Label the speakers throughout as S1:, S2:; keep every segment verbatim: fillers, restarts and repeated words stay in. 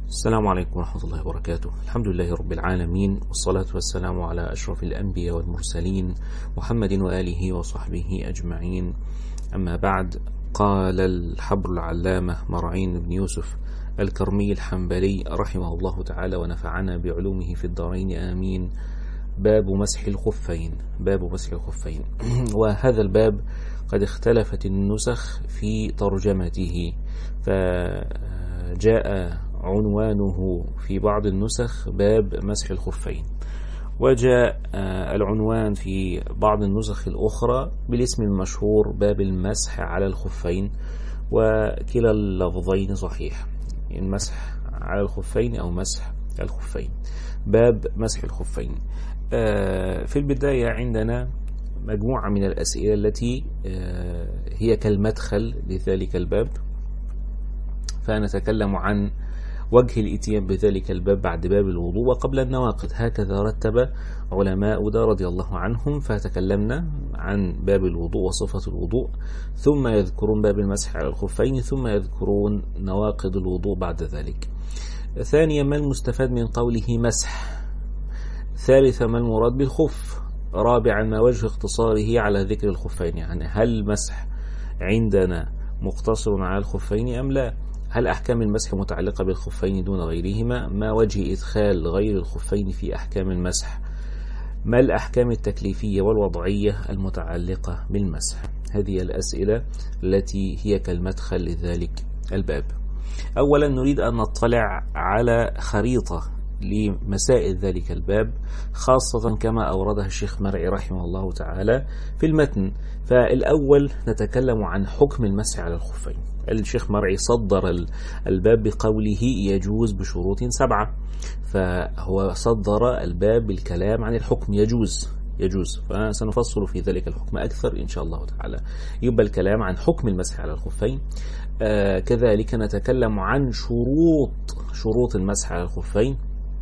S1: السلام عليكم ورحمة الله وبركاته. الحمد لله رب العالمين، والصلاة والسلام على أشرف الأنبياء والمرسلين محمد وآله وصحبه أجمعين. أما بعد، قال الحبر العلامة مرعين بن يوسف الكرمي الحنبلي رحمه الله تعالى ونفعنا بعلومه في الدارين آمين: باب مسح الخفين. باب مسح الخفين وهذا الباب قد اختلفت النسخ في ترجمته، فجاء عنوانه في بعض النسخ باب مسح الخفين، وجاء العنوان في بعض النسخ الأخرى بالاسم المشهور باب المسح على الخفين، وكلا اللفظين صحيح، المسح على الخفين أو مسح الخفين. باب مسح الخفين. في البداية عندنا مجموعة من الأسئلة التي هي كالمدخل لذلك الباب، فنتكلم عن وجه الاتيان بذلك الباب بعد باب الوضوء وقبل النواقض. هكذا رتب علماء دا رضي الله عنهم، فتكلمنا عن باب الوضوء وصفة الوضوء، ثم يذكرون باب المسح على الخفين، ثم يذكرون نواقض الوضوء بعد ذلك. ثانيا، ما المستفاد من قوله مسح. ثالثا، ما المراد بالخف. رابعا، ما وجه اختصاره على ذكر الخفين، يعني هل المسح عندنا مقتصر على الخفين أم لا؟ هل أحكام المسح متعلقة بالخفين دون غيرهما؟ ما وجه إدخال غير الخفين في أحكام المسح؟ ما الأحكام التكليفية والوضعية المتعلقة بالمسح؟ هذه الأسئلة التي هي كالمدخل لذلك الباب. أولا، نريد أن نطلع على خريطة لمسائل ذلك الباب، خاصة كما أوردها الشيخ مرعي رحمه الله تعالى في المتن. فالأول نتكلم عن حكم المسح على الخفين. الشيخ مرعي صدر الباب بقوله يجوز بشروط سبعة، فهو صدر الباب بالكلام عن الحكم يجوز يجوز فسنفصل في ذلك الحكم أكثر إن شاء الله تعالى. يبقى الكلام عن حكم المسح على الخفين. آه كذلك نتكلم عن شروط شروط المسح على الخفين.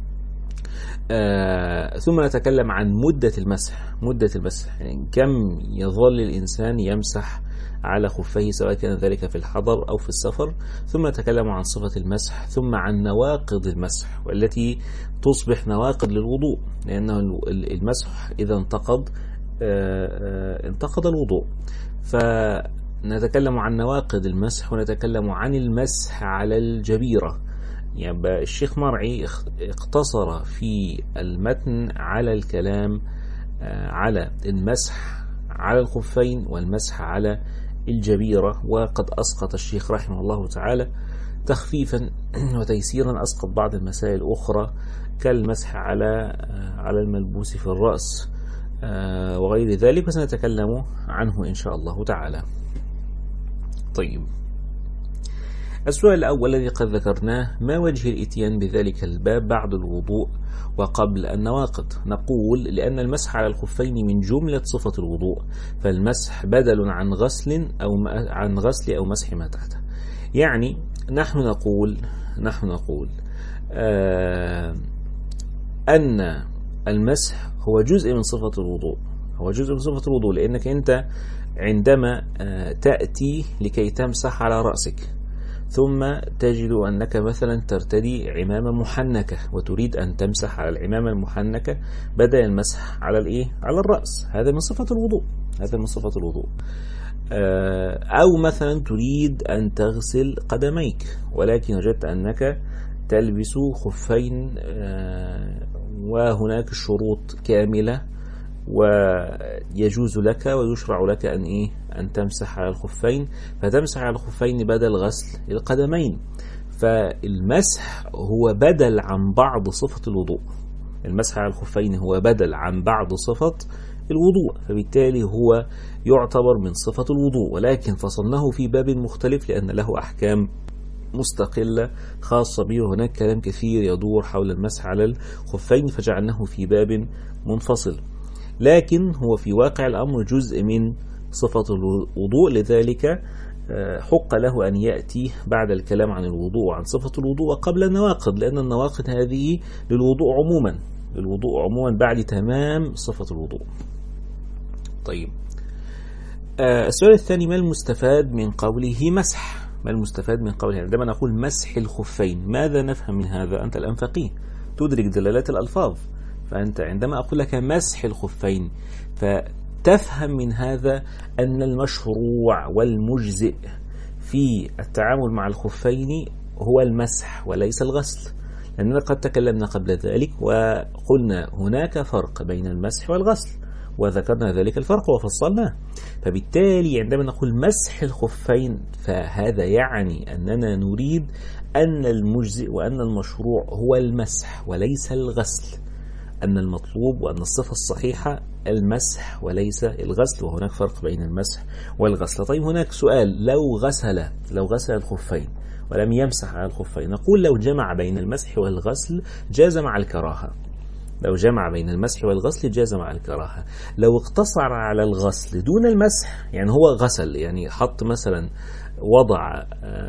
S1: آه ثم نتكلم عن مدة المسح مدة المسح يعني كم يظل الإنسان يمسح على خفيه، سواء كان ذلك في الحضر أو في السفر. ثم نتكلم عن صفة المسح، ثم عن نواقض المسح والتي تصبح نواقض للوضوء، لأنه المسح إذا انتقض انتقض الوضوء. فنتكلم عن نواقض المسح، ونتكلم عن المسح على الجبيرة. يعني الشيخ مرعي اقتصر في المتن على الكلام على المسح على الخفين والمسح على الجبيرة، وقد أسقط الشيخ رحمه الله تعالى تخفيفا وتيسيرا أسقط بعض المسائل الأخرى كالمسح على على الملبوس في الرأس وغير ذلك، وسنتكلم عنه إن شاء الله تعالى. طيب، السؤال الأول الذي قد ذكرناه: ما وجه الإتيان بذلك الباب بعد الوضوء وقبل النواقض؟ نقول: لأن المسح على الخفين من جملة صفة الوضوء، فالمسح بدل عن غسل أو عن غسل أو مسح ما تحته. يعني نحن نقول نحن نقول آه أن المسح هو جزء من صفة الوضوء هو جزء من صفة الوضوء لأنك أنت عندما آه تأتي لكي تمسح على رأسك، ثم تجد أنك مثلا ترتدي عمامة محنكة وتريد أن تمسح على العمامة المحنكة بدل المسح على الإيه؟ على الرأس. هذا من صفة الوضوء هذا من صفة الوضوء أو مثلا تريد أن تغسل قدميك، ولكن وجدت أنك تلبس خفين وهناك شروط كاملة، ويجوز لك ويشرع لك أن إيه؟ أن تمسح على الخفين، فتمسح على الخفين بدل غسل القدمين. فالمسح هو بدل عن بعض صفة الوضوء المسح على الخفين هو بدل عن بعض صفة الوضوء، فبالتالي هو يعتبر من صفة الوضوء، ولكن فصلناه في باب مختلف لأن له أحكام مستقلة خاصة به، وهناك كلام كثير يدور حول المسح على الخفين فجعلناه في باب منفصل، لكن هو في واقع الأمر جزء من صفة الوضوء. لذلك حق له أن يأتي بعد الكلام عن الوضوء وعن صفة الوضوء قبل النواقض، لأن النواقض هذه للوضوء عموما للوضوء عموما بعد تمام صفة الوضوء. طيب، السؤال الثاني: ما المستفاد من قوله مسح؟ ما المستفاد من قولها؟ عندما نقول مسح الخفين ماذا نفهم من هذا؟ أنت الآن فقيه تدرك دلالات الألفاظ، فأنت عندما أقول لك مسح الخفين فتفهم من هذا أن المشروع والمجزئ في التعامل مع الخفين هو المسح وليس الغسل، لأننا قد تكلمنا قبل ذلك وقلنا هناك فرق بين المسح والغسل وذكرنا ذلك الفرق وفصلناه. فبالتالي عندما نقول مسح الخفين فهذا يعني أننا نريد أن المجزئ وأن المشروع هو المسح وليس الغسل، أن المطلوب وأن الصفة الصحيحة المسح وليس الغسل، وهناك فرق بين المسح والغسل. طيب هناك سؤال، لو غسل لو غسل الخفين ولم يمسح على الخفين، نقول لو جمع بين المسح والغسل جاز مع الكراهة، لو جمع بين المسح والغسل جاز مع الكراهة. لو اقتصر على الغسل دون المسح، يعني هو غسل، يعني حط مثلا وضع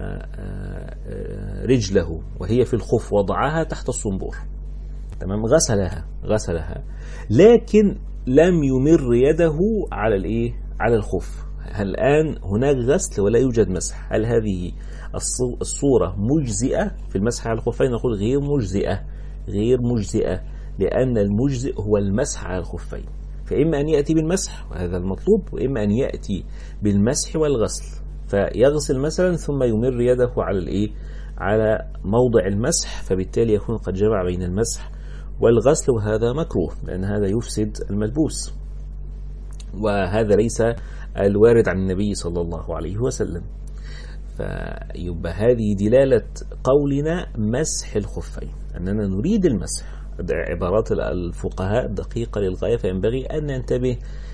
S1: رجله وهي في الخف وضعها تحت الصنبور، تمام، غسلها غسلها لكن لم يمر يده على الايه على الخف، الآن هناك غسل ولا يوجد مسح، هل هذه الصورة مجزئة في المسح على الخفين؟ نقول غير مجزئة، غير مجزئة، لأن المجزئ هو المسح على الخفين، فإما أن يأتي بالمسح وهذا المطلوب، وإما أن يأتي بالمسح والغسل، فيغسل مثلا ثم يمر يده على الإيه على موضع المسح، فبالتالي يكون قد جمع بين المسح والغسل، وهذا مكروه لأن هذا يفسد الملبوس، وهذا ليس الوارد عن النبي صلى الله عليه وسلم. فيبقى هذه دلالة قولنا مسح الخفين أننا نريد المسح. عبارات الفقهاء دقيقة للغاية، فينبغي أن ننتبه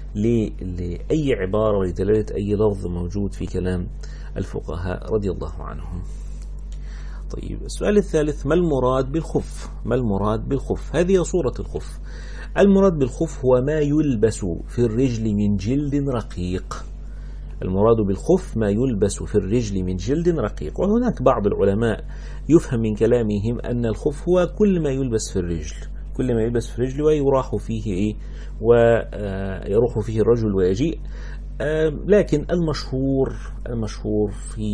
S1: لأي عبارة ولدلالة أي لفظ موجود في كلام الفقهاء رضي الله عنهم. طيب السؤال الثالث، ما المراد بالخف؟ ما المراد بالخف؟ هذه صورة الخف. المراد بالخف هو ما يلبس في الرجل من جلد رقيق. المراد بالخف ما يلبس في الرجل من جلد رقيق. وهناك بعض العلماء يفهم من كلامهم أن الخف هو كل ما يلبس في الرجل، كل ما يلبس في الرجل ويراح فيه إيه ويروح فيه الرجل ويجيء. لكن المشهور المشهور في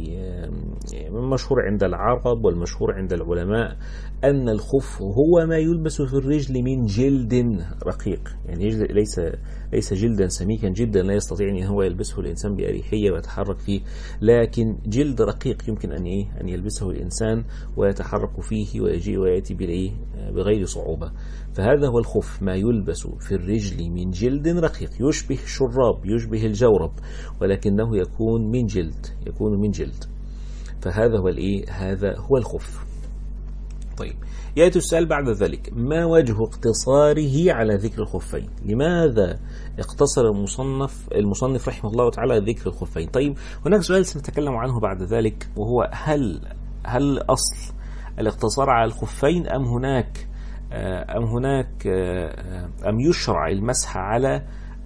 S1: المشهور عند العرب والمشهور عند العلماء أن الخف هو ما يلبس في الرجل من جلد رقيق، يعني ليس ليس جلدا سميكا جدا لا يستطيع أن هو يلبسه الإنسان بأريحية ويتحرك فيه، لكن جلد رقيق يمكن أن إيه أن يلبسه الإنسان ويتحرك فيه ويجي ويأتي بالإيه بغير صعوبة. فهذا هو الخف، ما يلبس في الرجل من جلد رقيق، يشبه الشراب يشبه الجورب، ولكنه يكون من جلد يكون من جلد فهذا هو الإيه هذا هو الخف. طيب يأتي السؤال بعد ذلك، ما وجه اقتصاره على ذكر الخفين؟ لماذا اقتصر المصنف المصنف رحمه الله تعالى ذكر الخفين؟ طيب هناك سؤال سنتكلم عنه بعد ذلك، وهو هل هل أصل الاقتصار على الخفين أم هناك أم هناك أم يشرع المسح على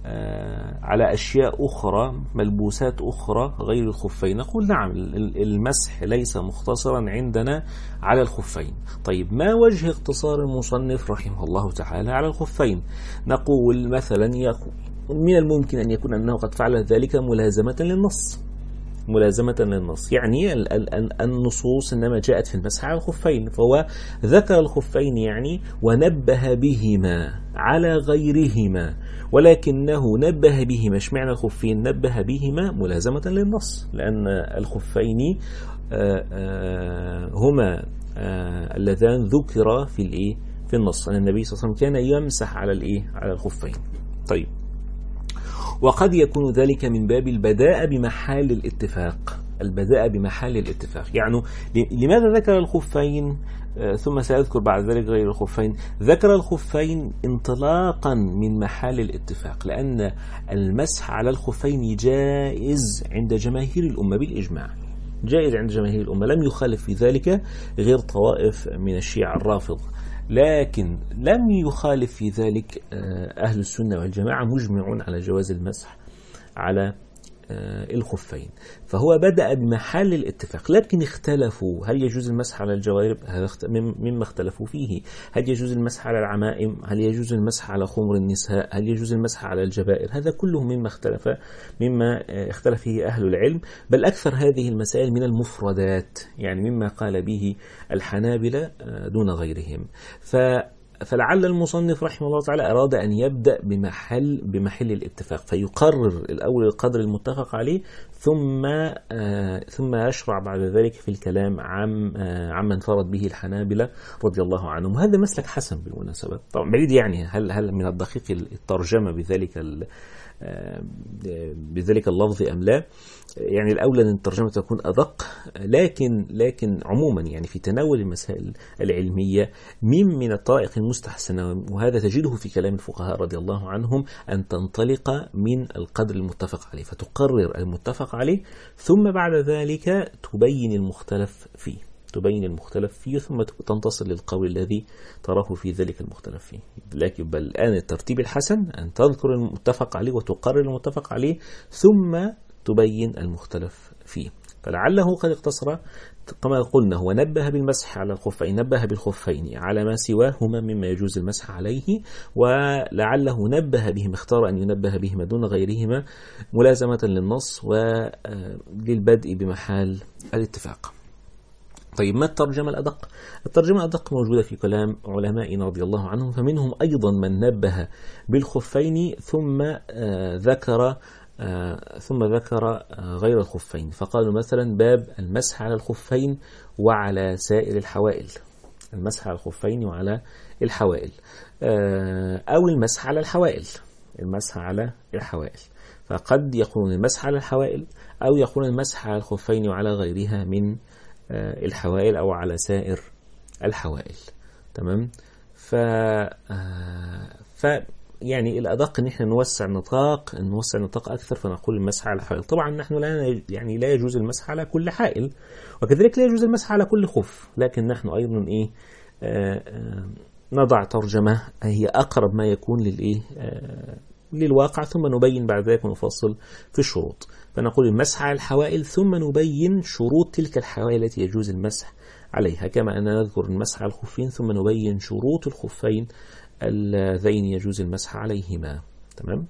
S1: على أشياء أخرى ملبوسات أخرى غير الخفين؟ نقول نعم، المسح ليس مختصرا عندنا على الخفين. طيب ما وجه اقتصار المصنف رحمه الله تعالى على الخفين؟ نقول مثلا من الممكن أن يكون أنه قد فعل ذلك ملازمة للنص، ملازمة للنص، يعني النصوص إنما جاءت في المسح على الخفين، فهو ذكر الخفين يعني ونبه بهما على غيرهما، ولكنه نبه بهما. اشمعنى الخفين نبه بهما؟ ملازمة للنص، لأن الخفين هما اللذان ذكر في الإيه في النص، أن النبي صلى الله عليه وسلم كان يمسح على الإيه على الخفين. طيب وقد يكون ذلك من باب البداء بمحال الاتفاق، البداء بمحال الاتفاق، يعني لماذا ذكر الخفين ثم سأذكر بعد ذلك غير الخفين؟ ذكر الخفين انطلاقا من محال الاتفاق، لأن المسح على الخفين جائز عند جماهير الأمة بالإجماع، جائز عند جماهير الأمة، لم يخالف في ذلك غير طوائف من الشيعة الرافض، لكن لم يخالف في ذلك أهل السنة والجماعة، مجمعون على جواز المسح على الخفين. فهو بدأ بمحل الاتفاق، لكن اختلفوا هل يجوز المسح على الجوارب، هذا مما اختلفوا فيه. هل يجوز المسح على العمائم، هل يجوز المسح على خمر النساء، هل يجوز المسح على الجبائر، هذا كله مما اختلف مما اختلف فيه أهل العلم. بل أكثر هذه المسائل من المفردات، يعني مما قال به الحنابلة دون غيرهم. ف فلعل المصنف رحمه الله تعالى أراد أن يبدأ بمحل بمحل الاتفاق، فيقرر الأول القدر المتفق عليه، ثم آه ثم يشرع بعد ذلك في الكلام عن آه عما انفرد به الحنابلة رضي الله عنهم. هذا مسلك حسن بالمناسبة، طبعا بعيد يعني هل هل من الدقيق الترجمة بذلك بذلك اللفظ أم لا، يعني الأولى أن الترجمة تكون أدق، لكن لكن عموما يعني في تناول المسائل العلمية من من الطرائق المستحسنة، وهذا تجده في كلام الفقهاء رضي الله عنهم، أن تنطلق من القدر المتفق عليه، فتقرر المتفق عليه، ثم بعد ذلك تبين المختلف فيه تبين المختلف فيه ثم تنتصر للقول الذي تراه في ذلك المختلف فيه. لكن بل الآن الترتيب الحسن أن تذكر المتفق عليه وتقرر المتفق عليه، ثم تبين المختلف فيه. فلعله قد اقتصر كما قلنا، هو نبه بالمسح على الخفين، نبه بالخفين على ما سواهما مما يجوز المسح عليه، ولعله نبه بهم، اختار أن ينبه بهما دون غيرهما ملازمة للنص وللبدء بمحال الاتفاق. طيب ما الترجمة الأدق؟ الترجمة الأدق موجودة في كلام علمائنا رضي الله عنهم، فمنهم أيضا من نبه بالخفين ثم آه ذكر آه ثم ذكر آه غير الخفين، فقالوا مثلا باب المسح على الخفين وعلى سائر الحوائل، المسح على الخفين وعلى الحوائل، آه أو المسح على الحوائل، المسح على الحوائل. فقد يقولون المسح على الحوائل، أو يقولون المسح على الخفين وعلى غيرها من الحوائل أو على سائر الحوائل. تمام. ف ف يعني الأدق إن إحنا نوسع النطاق نوسع النطاق أكثر، فنقول المسح على الحوائل. طبعا نحن لا يعني لا يجوز المسح على كل حائل، وكذلك لا يجوز المسح على كل خف، لكن نحن أيضا إيه آآ آآ نضع ترجمة هي أقرب ما يكون للإيه للواقع، ثم نبين بعد ذلك ونفصل في الشروط. فنقول المسح على الحوائل ثم نبين شروط تلك الحوائل التي يجوز المسح عليها، كما أن نذكر المسح على الخفين ثم نبين شروط الخفين اللذين يجوز المسح عليهما. تمام.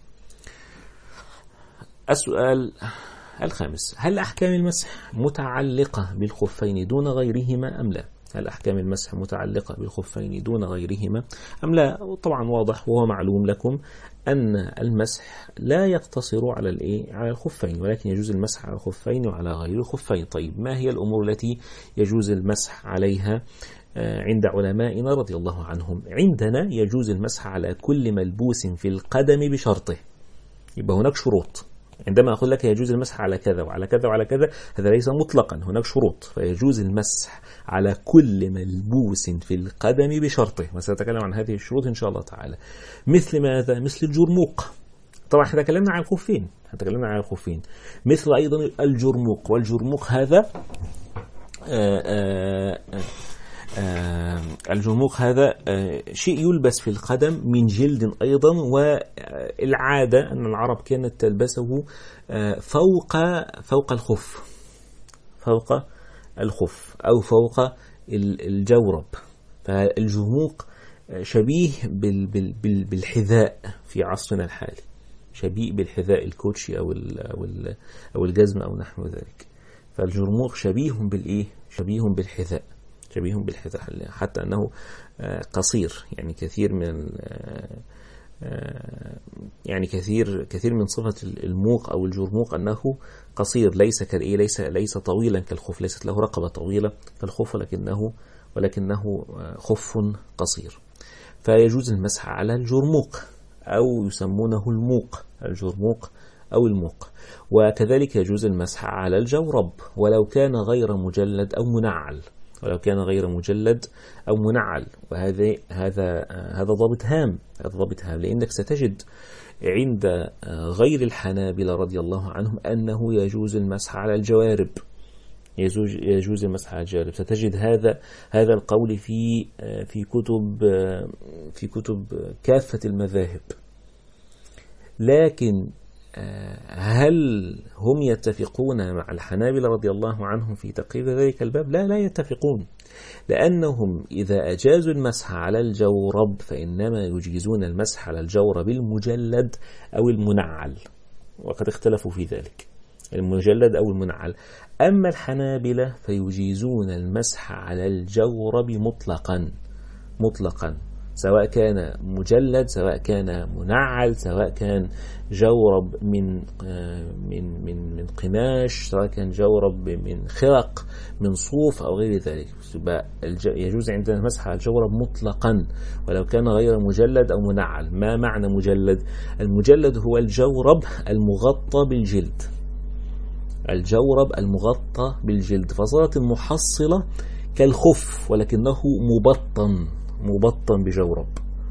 S1: السؤال الخامس: هل أحكام المسح متعلقة بالخفين دون غيرهما أم لا؟ هل أحكام المسح متعلقة بالخفين دون غيرهما أم لا؟ طبعا واضح وهو معلوم لكم أن المسح لا يقتصر على الإيه؟ على الخفين، ولكن يجوز المسح على الخفين وعلى غير الخفين. طيب ما هي الأمور التي يجوز المسح عليها عند علمائنا رضي الله عنهم؟ عندنا يجوز المسح على كل ملبوس في القدم بشرطه. يبقى هناك شروط. عندما أقول لك يجوز المسح على كذا وعلى كذا وعلى كذا، هذا ليس مطلقا، هناك شروط. فيجوز المسح على كل ملبوس في القدم بشرطه، وسأتكلم عن هذه الشروط إن شاء الله تعالى. مثل ماذا؟ مثل الجرموق. طبعا احنا تكلمنا عن الخفين تكلمنا عن الخفين مثل أيضا الجرموق. والجرموق هذا آآ آآ آآ الجرموق هذا شيء يلبس في القدم من جلد أيضا، والعادة أن العرب كانت تلبسه فوق فوق الخف فوق الخف أو فوق الجورب. فالجرموق شبيه بالحذاء في عصرنا الحالي، شبيه بالحذاء الكوتشي أو أو الجزم أو نحو ذلك. فالجرموق شبيه بالإيه؟ شبيه بالحذاء شبيه بالحذاء حتى أنه قصير، يعني كثير من يعني كثير كثير من صفة الموق أو الجرموق أنه قصير، ليس كالإيه ليس ليس طويلا كالخف، ليست له رقبة طويلة كالخف، ولكنه ولكنه خف قصير. فيجوز المسح على الجرموق أو يسمونه الموق، الجرموق أو الموق. وكذلك يجوز المسح على الجورب ولو كان غير مجلد أو منعل ولو كان غير مجلد أو منعل. وهذا هذا هذا ضابط هام هذا ضابط هام لأنك ستجد عند غير الحنابلة رضي الله عنهم أنه يجوز المسح على الجوارب يجوز يجوز المسح على الجوارب. ستجد هذا هذا القول في في كتب في كتب كافة المذاهب. لكن هل هم يتفقون مع الحنابلة رضي الله عنهم في تقرير ذلك الباب؟ لا لا يتفقون، لأنهم إذا أجازوا المسح على الجورب فإنما يجيزون المسح على الجورب المجلد أو المنعل، وقد اختلفوا في ذلك، المجلد أو المنعل. أما الحنابلة فيجيزون المسح على الجورب مطلقا مطلقا، سواء كان مجلد، سواء كان منعل، سواء كان جورب من من من من قماش، سواء كان جورب من خرق، من صوف أو غير ذلك. يجوز عندنا المسح على الجورب مطلقا ولو كان غير مجلد أو منعل. ما معنى مجلد؟ المجلد هو الجورب المغطى بالجلد، الجورب المغطى بالجلد، فصارت المحصلة كالخف ولكنه مبطن مبطن بجورب،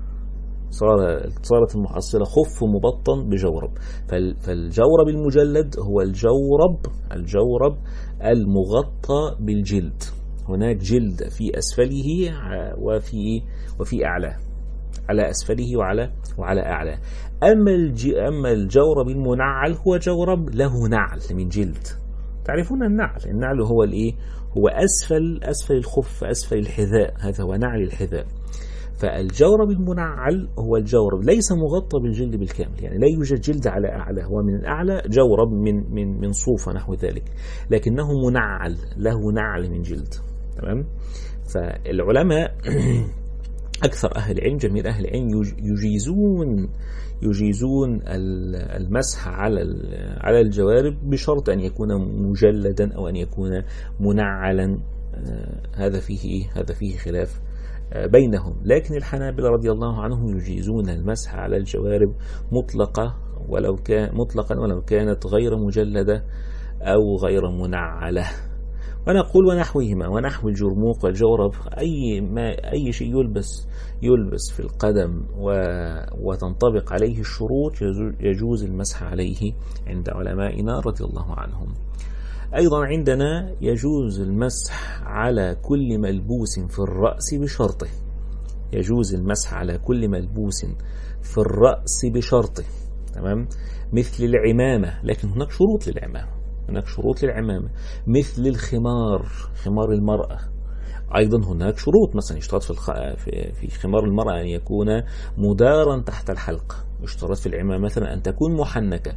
S1: صار صارت المحصلة خف مبطن بجورب. فالجورب المجلد هو الجورب الجورب المغطى بالجلد، هناك جلد في أسفله وفي وفي أعلاه، على أسفله وعلى وعلى أعلاه. أما أما الجورب المنعل هو جورب له نعل من جلد. تعرفون النعل، النعل هو الإيه؟ هو أسفل أسفل الخف، أسفل الحذاء، هذا هو نعل الحذاء. فالجورب المنعل هو الجورب ليس مغطى بالجلد بالكامل، يعني لا يوجد جلد على أعلى، هو من الأعلى جورب من من من صوف ونحو ذلك، لكنه منعل، له نعل من جلد. تمام. فالعلماء أكثر أهل العلم، جميع أهل العلم يجيزون يجيزون المسح على على الجوارب بشرط أن يكون مجلدا أو أن يكون منعلا. هذا فيه هذا فيه خلاف بينهم. لكن الحنابلة رضي الله عنهم يجيزون المسح على الجوارب مطلقة ولو كان مطلقا ولو كانت غير مجلدة أو غير منعلة. ونقول ونحوهما، ونحو الجرموق والجورب، أي ما أي شيء يلبس يلبس في القدم وتنطبق عليه الشروط يجوز المسح عليه عند علمائنا رضي الله عنهم. أيضا عندنا يجوز المسح على كل ملبوس في الرأس بشرطه، يجوز المسح على كل ملبوس في الرأس بشرطه. تمام. مثل العمامة، لكن هناك شروط للعمامة، هناك شروط للعمامة. مثل الخمار، خمار المرأة، أيضا هناك شروط، مثلا يشترط في الخ... في في خمار المرأة أن يكون مدارا تحت الحلق، يشترط في العمامة مثلا أن تكون محنكة.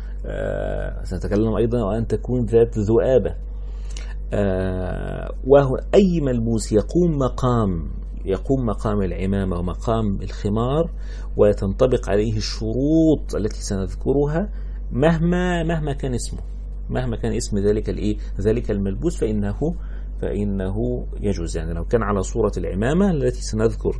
S1: آه سنتكلم أيضا وأن تكون ذات ذؤابة. آه وهو أي ملبوس يقوم مقام يقوم مقام العمامة ومقام الخمار وتنطبق عليه الشروط التي سنذكرها، مهما مهما كان اسمه، مهما كان اسم ذلك الايه ذلك الملبوس، فإنه فإنه يجوز. يعني لو كان على صورة العمامة التي سنذكر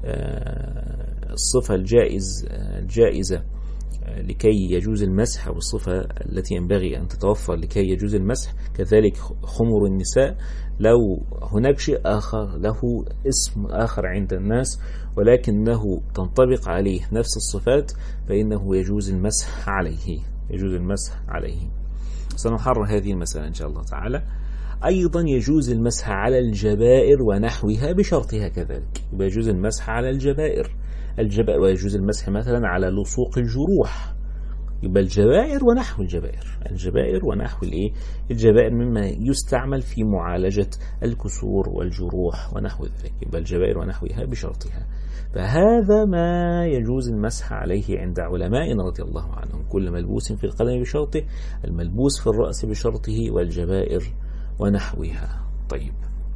S1: الصفة الجائز الجائزة لكي يجوز المسح، أو الصفة التي ينبغي أن تتوفر لكي يجوز المسح، كذلك خمر النساء، لو هناك شيء آخر له اسم آخر عند الناس ولكنه تنطبق عليه نفس الصفات فإنه يجوز المسح عليه يجوز المسح عليه. سنحرر هذه المسألة إن شاء الله تعالى. أيضا يجوز المسح على الجبائر ونحوها بشرطها كذلك، يجوز المسح على الجبائر الجبائر ويجوز المسح مثلا على لصوق الجروح، يبقى الجبائر ونحو الجبائر الجبائر ونحو الايه الجبائر مما يستعمل في معالجة الكسور والجروح ونحو ذلك، يبقى الجبائر ونحوها بشرطها. فهذا ما يجوز المسح عليه عند علمائنا رضي الله عنهم، كل ملبوس في القدم بشرطه، الملبوس في الرأس بشرطه، والجبائر ونحوها. طيب،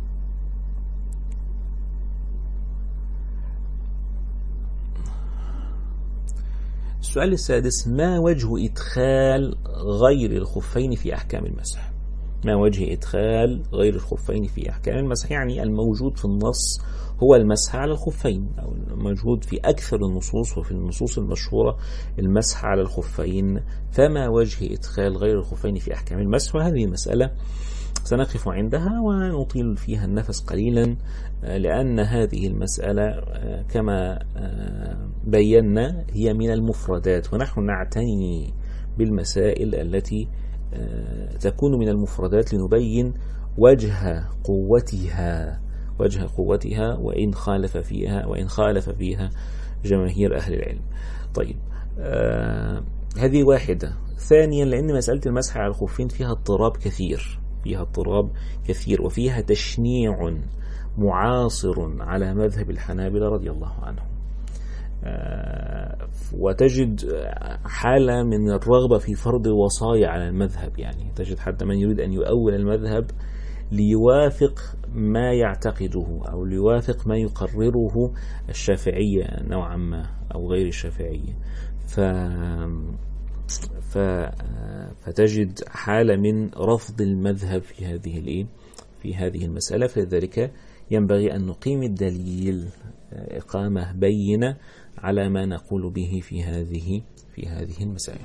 S1: السؤال السادس: ما وجه إدخال غير الخفين في أحكام المسح؟ ما وجه إدخال غير الخفين في أحكام المسح؟ يعني الموجود في النص هو المسح على الخفين، أو الموجود في أكثر النصوص وفي النصوص المشهورة المسح على الخفين، فما وجه إدخال غير الخفين في أحكام المسح؟ وهذه مسألة سنقف عندها ونطيل فيها النفس قليلا، لأن هذه المسألة كما بينا هي من المفردات، ونحن نعتني بالمسائل التي تكون من المفردات لنبين وجه قوتها وجه قوتها وإن خالف فيها وإن خالف فيها جماهير أهل العلم. طيب، هذه واحدة. ثانيا لأن مسألة المسح على الخفين فيها اضطراب كثير، فيها اضطراب كثير وفيها تشنيع معاصر على مذهب الحنابلة رضي الله عنهم. وتجد حالة من الرغبة في فرض وصايا على المذهب، يعني تجد حتى من يريد أن يؤول المذهب ليوافق ما يعتقده أو ليوافق ما يقرره الشافعية نوعا ما أو غير الشافعية. ف... ف... فتجد حالة من رفض المذهب في هذه الإيه؟ في هذه المسألة. فلذلك ينبغي أن نقيم الدليل إقامة بينة على ما نقول به في هذه في هذه المسائل.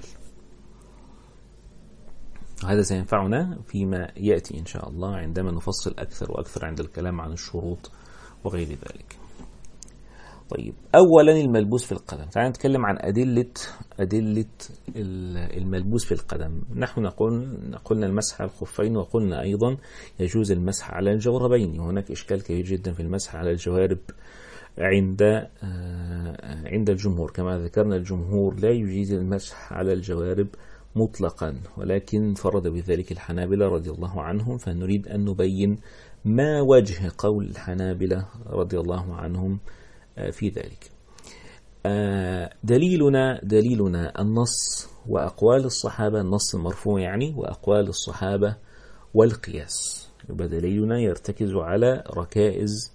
S1: هذا سينفعنا فيما يأتي إن شاء الله عندما نفصل أكثر وأكثر عند الكلام عن الشروط وغير ذلك. طيب، أولا الملبوس في القدم. تعالى نتكلم عن أدلة أدلة الملبوس في القدم. نحن نقول قلنا المسح على الخفين، وقلنا أيضا يجوز المسح على الجوربين. وهناك إشكال كبير جدا في المسح على الجوارب عند عند الجمهور. كما ذكرنا الجمهور لا يجيز المسح على الجوارب مطلقا، ولكن فرض بذلك الحنابلة رضي الله عنهم. فنريد أن نبين ما وجه قول الحنابلة رضي الله عنهم في ذلك. دليلنا دليلنا النص وأقوال الصحابة، النص المرفوع يعني، وأقوال الصحابة والقياس. يبقى دليلنا يرتكز على ركائز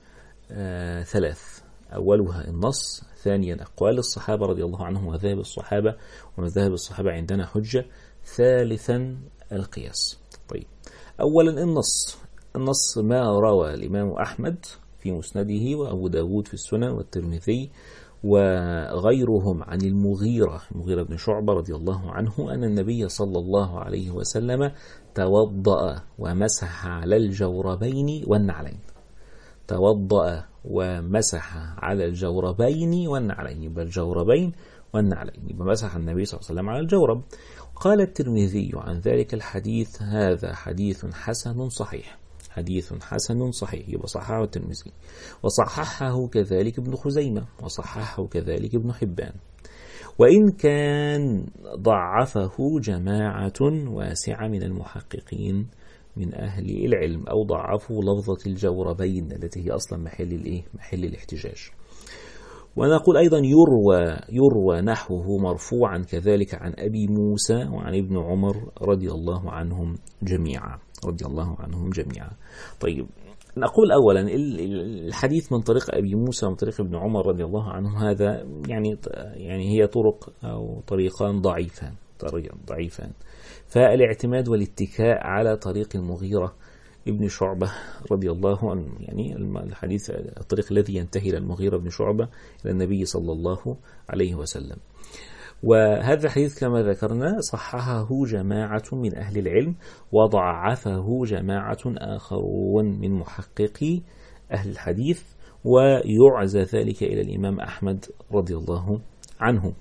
S1: ثلاث: أولها النص، ثانيا أقوال الصحابة رضي الله عنهم ومذاهب الصحابة، ومذاهب الصحابة عندنا حجة، ثالثا القياس. طيب، أولا النص. النص ما روى الإمام أحمد في مسنده، وأبو داود في السنن، والترمذي وغيرهم عن المغيرة المغيرة بن شعبة رضي الله عنه أن النبي صلى الله عليه وسلم توضأ ومسح على الجوربين والنعلين. توضأ ومسح على الجوربين والنعلين، يبقى الجوربين والنعلين، يبقى مسح النبي صلى الله عليه وسلم على الجورب. قال الترمذي عن ذلك الحديث: هذا حديث حسن صحيح. حديث حسن صحيح، يبقى صححه الترمذي، وصححه كذلك ابن خزيمة، وصححه كذلك ابن حبان، وإن كان ضعفه جماعة واسعة من المحققين من أهل العلم، أو ضعفوا لفظة الجوربين التي هي أصلا محل الإيه؟ محل الاحتجاج. ونقول أيضا يروى يروى نحوه مرفوعا كذلك عن أبي موسى وعن ابن عمر رضي الله عنهم جميعا رضي الله عنهم جميعا. طيب، نقول أولا الحديث من طريق أبي موسى ومن طريق ابن عمر رضي الله عنهم، هذا يعني يعني هي طرق أو طريقان ضعيفان ضعيفان فالاعتماد والاتكاء على طريق المغيرة ابن شعبة رضي الله عنه، يعني الحديث الطريق الذي ينتهي إلى المغيرة بن شعبة إلى النبي صلى الله عليه وسلم. وهذا الحديث كما ذكرنا صححه جماعة من أهل العلم، وضعفه جماعة آخرون من محققي أهل الحديث، ويعزى ذلك إلى الإمام أحمد رضي الله عنه.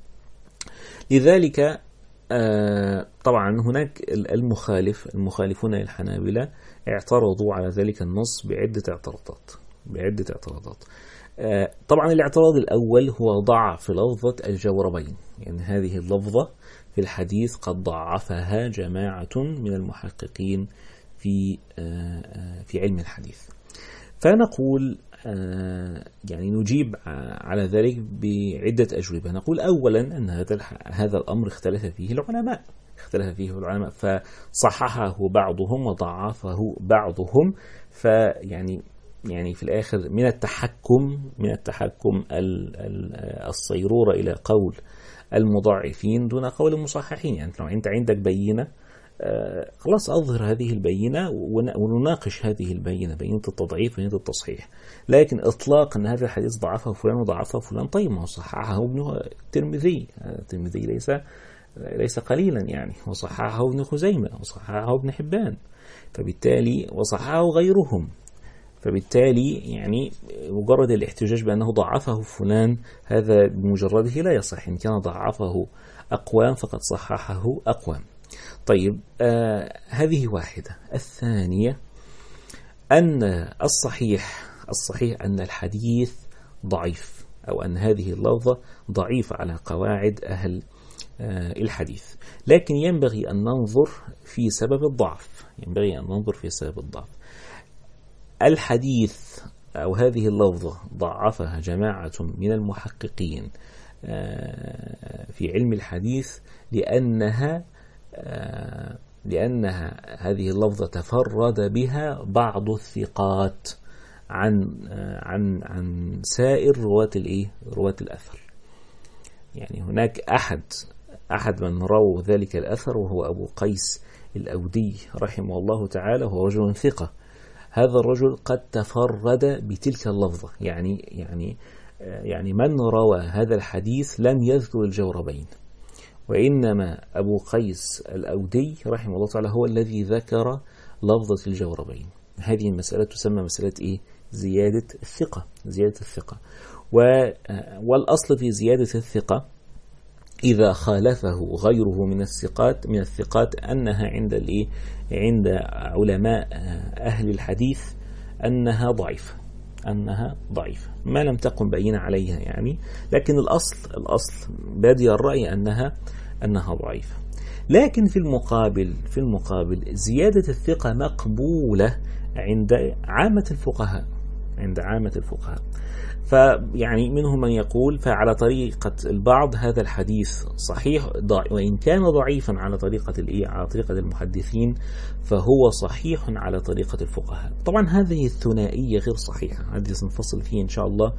S1: لذلك آه طبعا هناك المخالف المخالفون للحنابلة اعترضوا على ذلك النص بعدة اعتراضات بعدة اعتراضات آه طبعا الاعتراض الأول هو ضعف لفظة الجوربين، يعني هذه اللفظة في الحديث قد ضعفها جماعة من المحققين في آه في علم الحديث. فنقول آه يعني نجيب على ذلك بعدة أجوبة. نقول أولا أن هذا هذا الأمر اختلف فيه العلماء اختلف فيه العلماء فصححه بعضهم وضعفه بعضهم. فيعني يعني في الآخر من التحكم من التحكم الصيرورة إلى قول المضاعفين دون قول المصححين. يعني لو أنت عندك بينة آه خلاص أظهر هذه البينة ونناقش هذه البينة، بينة التضعيف وبينة التصحيح. لكن إطلاق أن هذا الحديث ضعفه فلان وضعفه فلان، طيب ما صححه ابن الترمذي الترمذي ليس ليس قليلا يعني، وصححه ابن خزيمة وصححه ابن حبان، فبالتالي وصححه غيرهم. فبالتالي يعني مجرد الاحتجاج بأنه ضعفه فلان هذا بمجرده لا يصح. إن كان ضعفه أقوام فقد صححه أقوام. طيب آه هذه واحدة. الثانية أن الصحيح الصحيح أن الحديث ضعيف، أو أن هذه اللفظة ضعيفة على قواعد أهل الحديث. لكن ينبغي أن ننظر في سبب الضعف، ينبغي أن ننظر في سبب الضعف. الحديث أو هذه اللفظة ضعفها جماعة من المحققين في علم الحديث لأنها لأنها هذه اللفظة تفرد بها بعض الثقات عن عن عن سائر رواة الإيه رواة الأثر. يعني هناك أحد أحد من رووا ذلك الأثر وهو أبو قيس الأودي رحمه الله تعالى، وهو رجل ثقة. هذا الرجل قد تفرد بتلك اللفظة، يعني يعني يعني من روى هذا الحديث لم يذكر الجوربين، وإنما أبو قيس الأودي رحمه الله تعالى هو الذي ذكر لفظة الجوربين. هذه المسألة تسمى مسألة إيه؟ زيادة الثقة، زيادة الثقة. والأصل في زيادة الثقة إذا خالفه غيره من الثقات من الثقات أنها عند الإيه؟ عند علماء أهل الحديث أنها ضعيفة، أنها ضعيفة ما لم تقم بينة عليها يعني، لكن الأصل الأصل بادي الرأي أنها أنها ضعيفة. لكن في المقابل في المقابل زيادة الثقة مقبولة عند عامة الفقهاء، عند عامة الفقهاء. فيعني منهم من يقول فعلى طريقة البعض هذا الحديث صحيح، وإن كان ضعيفا على طريقة الإيه على طريقة المحدثين فهو صحيح على طريقة الفقهاء. طبعا هذه الثنائية غير صحيحة، هذه سنفصل فيه إن شاء الله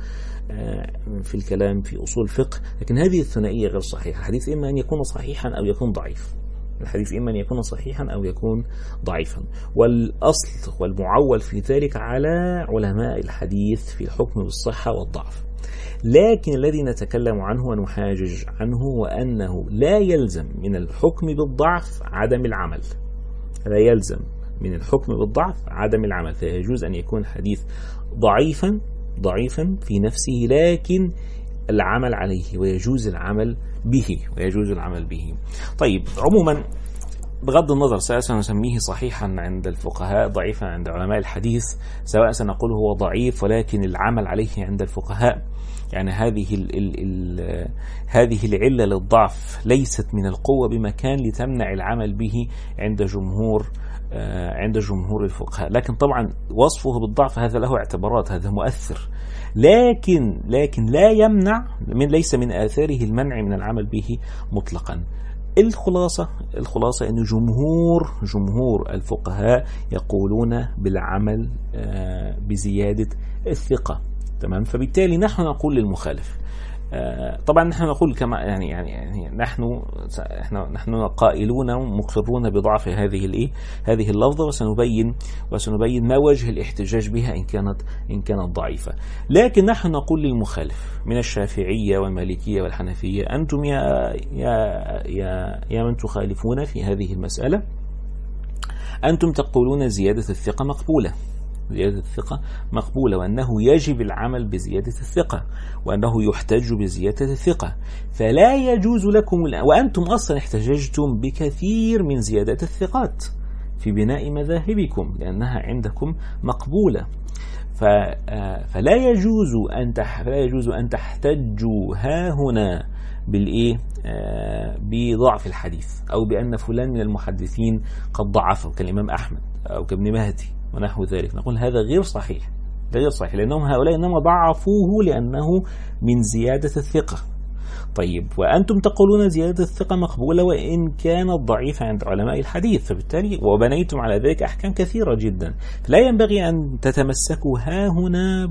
S1: في الكلام في أصول الفقه، لكن هذه الثنائية غير صحيحة. الحديث إما أن يكون صحيحا أو يكون ضعيف، الحديث إما أن يكون صحيحا أو يكون ضعيفا، والأصل والمعول في ذلك على علماء الحديث في الحكم بالصحة والضعف. لكن الذي نتكلم عنه ونحاجج عنه وأنه لا يلزم من الحكم بالضعف عدم العمل، لا يلزم من الحكم بالضعف عدم العمل. فيجوز أن يكون الحديث ضعيفا ضعيفا في نفسه لكن العمل عليه، ويجوز العمل به ويجوز العمل به. طيب عموما بغض النظر سواء سنسميه صحيحا عند الفقهاء ضعيفا عند علماء الحديث، سواء سنقول هو ضعيف ولكن العمل عليه عند الفقهاء، يعني هذه ال ال ال هذه العلة للضعف ليست من القوة بمكان لتمنع العمل به عند جمهور عند جمهور الفقهاء. لكن طبعا وصفه بالضعف هذا له اعتبارات، هذا مؤثر، لكن لكن لا يمنع من ليس من آثاره المنع من العمل به مطلقا. الخلاصة الخلاصة أن جمهور جمهور الفقهاء يقولون بالعمل بزيادة الثقة، تمام. فبالتالي نحن نقول للمخالف، طبعا نحن نقول كما يعني يعني, يعني نحن احنا نحن قائلون مقرون بضعف هذه الايه هذه اللفظه، وسنبين وسنبين ما وجه الاحتجاج بها ان كانت ان كانت ضعيفه. لكن نحن نقول للمخالف من الشافعيه والمالكيه والحنفيه، انتم يا يا يا يا من تخالفون في هذه المساله، انتم تقولون زياده الثقه مقبوله، زيادة الثقة مقبولة، وأنه يجب العمل بزيادة الثقة، وأنه يحتج بزيادة الثقة، فلا يجوز لكم. وأنتم أصلا احتججتم بكثير من زيادات الثقات في بناء مذاهبكم لأنها عندكم مقبولة، فلا يجوز أن فلا يجوز أن تحتجوا ها هنا بالإيه بضعف الحديث أو بأن فلان من المحدثين قد ضعفه كالإمام أحمد أو كابن مهدي ونحو ذلك. نقول هذا غير صحيح، غير صحيح، لأنهم هؤلاء إنما ضعفوه لأنه من زيادة الثقة. طيب وأنتم تقولون زيادة الثقة مقبولة وإن كانت ضعيفة عند علماء الحديث، فبالتالي وبنيتم على ذلك أحكام كثيرة جدا، فلا ينبغي أن تتمسكوا ها هنا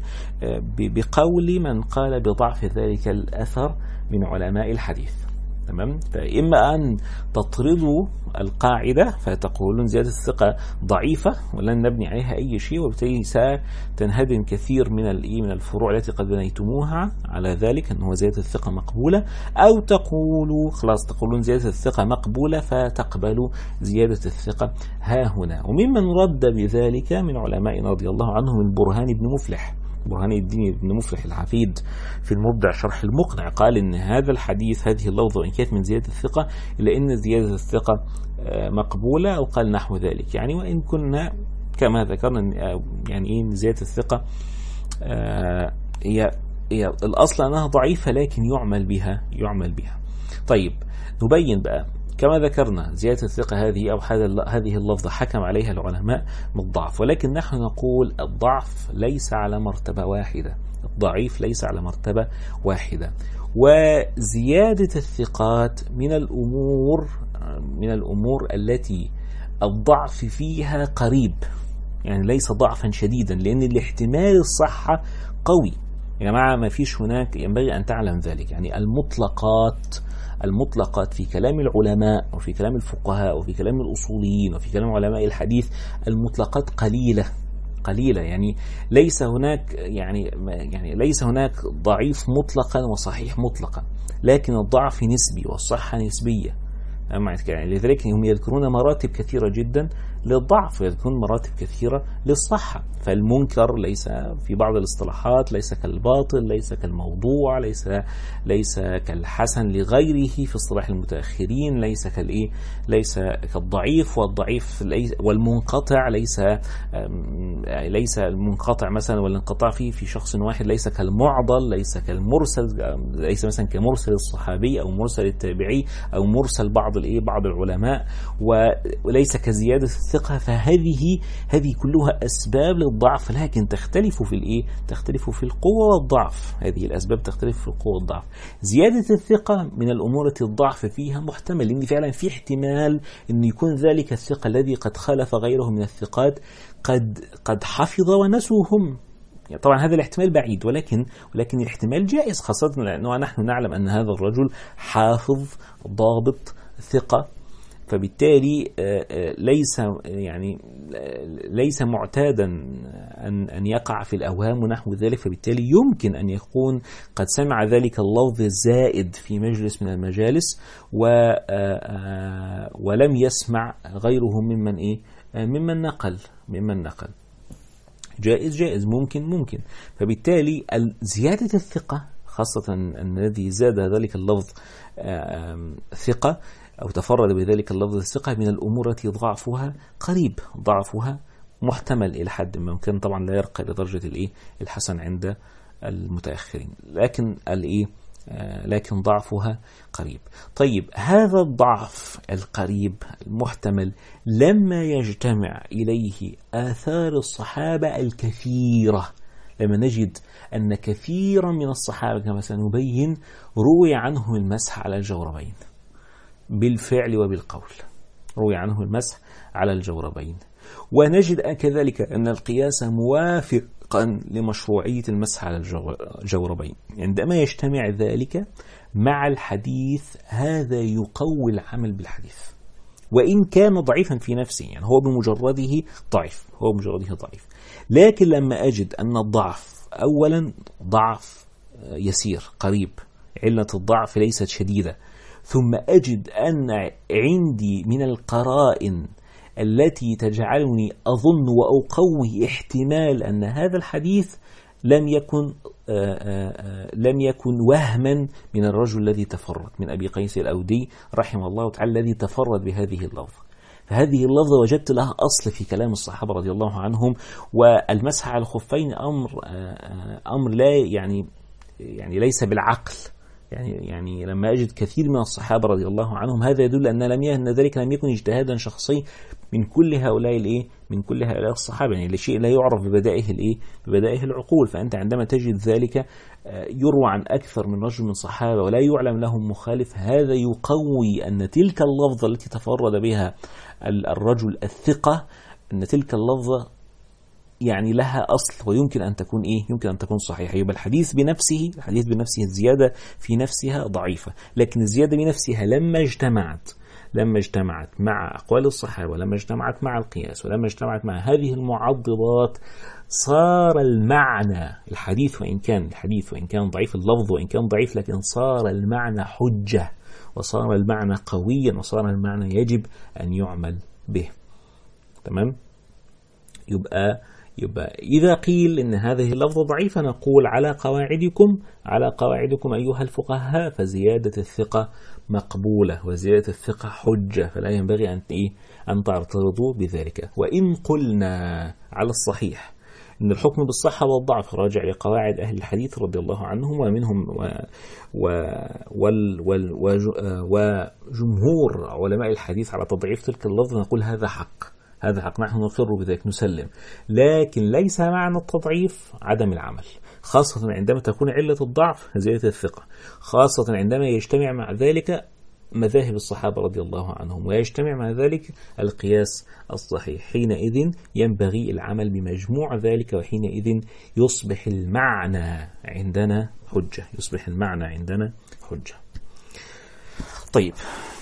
S1: بقول من قال بضعف ذلك الأثر من علماء الحديث، تمام. فإما أن تطردوا القاعدة فتقولون زيادة الثقة ضعيفة ولن نبني عليها أي شيء، وبالتالي ستنهدم كثير من من الفروع التي قد بنيتموها على ذلك أنه زيادة الثقة مقبولة، أو تقولوا خلاص تقولون زيادة الثقة مقبولة فتقبلوا زيادة الثقة ها هنا. وممن رد بذلك من علماء رضي الله عنهم البرهان بن مفلح، برهان الدين بن مفلح الحفيد في المبدع شرح المقنع، قال إن هذا الحديث هذه اللفظة وإن كانت من زيادة الثقة إلا إن زيادة الثقة مقبولة، أو قال نحو ذلك يعني. وإن كنا كما ذكرنا يعني إيه زيادة الثقة هي هي الأصل أنها ضعيفة لكن يعمل بها يعمل بها طيب نبين بقى كما ذكرنا زيادة الثقة هذه أو هذه اللفظة حكم عليها العلماء بالضعف، ولكن نحن نقول الضعف ليس على مرتبة واحدة، الضعيف ليس على مرتبة واحدة. وزيادة الثقات من الأمور من الأمور التي الضعف فيها قريب، يعني ليس ضعفا شديدا، لأن الاحتمال الصحة قوي يا جماعة. ما فيش هناك، ينبغي أن تعلم ذلك، يعني المطلقات المطلقات في كلام العلماء وفي كلام الفقهاء وفي كلام الأصوليين وفي كلام علماء الحديث، المطلقات قليلة قليلة يعني ليس هناك يعني يعني ليس هناك ضعيف مطلقا وصحيح مطلقا، لكن الضعف نسبي والصحة نسبية. يعني لذلك هم يذكرون مراتب كثيرة جدا للضعف ويذكرون مراتب كثيرة للصحة. فالمنكر ليس في بعض الاصطلاحات ليس كالباطل، ليس كالموضوع، ليس ليس كالحسن لغيره في اصطلاح المتأخرين، ليس كالايه ليس كالضعيف، والضعيف والمنقطع ليس ليس المنقطع مثلا والانقطاع فيه في شخص واحد ليس كالمعضل، ليس كالمرسل، ليس مثلا كمرسل الصحابي او مرسل التابعي او مرسل بعض الايه بعض العلماء، وليس كزيادة الثقة. فهذه هذه كلها أسباب للضعف، لكن تختلف في الايه تختلف في القوة والضعف. هذه الأسباب تختلف في القوة والضعف. زيادة الثقة من الأمور التي الضعف فيها محتمل، لأن فعلا في احتمال أن يكون ذلك الثقة الذي قد خالف غيره من الثقات قد قد حفظ ونسوهم. يعني طبعا هذا الاحتمال بعيد، ولكن ولكن الاحتمال جائز، خاصة لأنه نحن نعلم أن هذا الرجل حافظ ضابط ثقة، فبالتالي ليس يعني ليس معتادا أن أن يقع في الأوهام ونحو ذلك، فبالتالي يمكن أن يكون قد سمع ذلك اللفظ الزائد في مجلس من المجالس ولم يسمع غيره ممن إيه ممن نقل ممن نقل جائز جائز ممكن ممكن. فبالتالي زيادة الثقة، خاصة أن الذي زاد ذلك اللفظ ثقة أو تفرد بذلك اللفظ الثقة، من الأمور التي ضعفها قريب، ضعفها محتمل إلى حد ما، ممكن طبعا لا يرقى لدرجة الإيه الحسن عند المتأخرين، لكن الإيه لكن ضعفها قريب. طيب هذا الضعف القريب المحتمل لما يجتمع إليه آثار الصحابة الكثيرة، لما نجد أن كثيرا من الصحابة كما سنبين روي عنهم المسح على الجوربين بالفعل وبالقول، روي عنه المسح على الجوربين، ونجد كذلك أن القياس موافقا لمشروعية المسح على الجوربين. عندما يجتمع ذلك مع الحديث هذا يقوي العمل بالحديث وإن كان ضعيفا في نفسه، يعني هو بمجرده ضعيف هو بمجرده ضعيف لكن لما أجد أن الضعف أولا ضعف يسير قريب، علة الضعف ليست شديدة، ثم أجد أن عندي من القرائن التي تجعلني أظن وأقوي احتمال أن هذا الحديث لم يكن آآ آآ لم يكن وهما من الرجل الذي تفرد، من أبي قيس الأودي رحمه الله تعالى الذي تفرد بهذه اللفظة. فهذه اللفظة وجدت لها أصل في كلام الصحابة رضي الله عنهم. والمسح على الخفين أمر أمر لا يعني يعني ليس بالعقل، يعني يعني لما أجد كثير من الصحابة رضي الله عنهم هذا يدل أن لم أن ذلك لم يكن اجتهادا شخصي من كل هؤلاء الإيه من كل هؤلاء الصحابة، يعني لشيء لا يعرف ببدائه الإيه ببدائه العقول. فأنت عندما تجد ذلك يروى عن أكثر من رجل من صحابة ولا يعلم لهم مخالف، هذا يقوي أن تلك اللفظة التي تفرد بها الرجل الثقة أن تلك اللفظة يعني لها أصل ويمكن أن تكون إيه يمكن أن تكون صحيحة. يبقى الحديث بنفسه الحديث بنفسه الزيادة في نفسها ضعيفة، لكن الزيادة بنفسها لما اجتمعت لما اجتمعت مع أقوال الصحابة ولما اجتمعت مع القياس ولما اجتمعت مع هذه المعضلات صار المعنى الحديث وإن كان الحديث وإن كان ضعيف اللفظ وإن كان ضعيف، لكن صار المعنى حجة وصار المعنى قويا وصار المعنى يجب أن يعمل به. تمام؟ يبقى يبقى إذا قيل إن هذه اللفظة ضعيفة نقول على قواعدكم على قواعدكم أيها الفقهاء فزيادة الثقة مقبولة وزيادة الثقة حجة، فلا ينبغي أن إيه أن تعترضوا بذلك. وإن قلنا على الصحيح إن الحكم بالصحة والضعف راجع لقواعد أهل الحديث رضي الله عنهم، ومنهم و و وال وال وجمهور علماء الحديث على تضعيف تلك اللفظ، نقول هذا حق، هذا حق، نحن نقر بذلك، نسلم. لكن ليس معنى التضعيف عدم العمل، خاصة عندما تكون علة الضعف زيادة الثقة، خاصة عندما يجتمع مع ذلك مذاهب الصحابة رضي الله عنهم، ويجتمع مع ذلك القياس الصحيح. حينئذ ينبغي العمل بمجموع ذلك، وحينئذ يصبح المعنى عندنا حجة، يصبح المعنى عندنا حجة. طيب،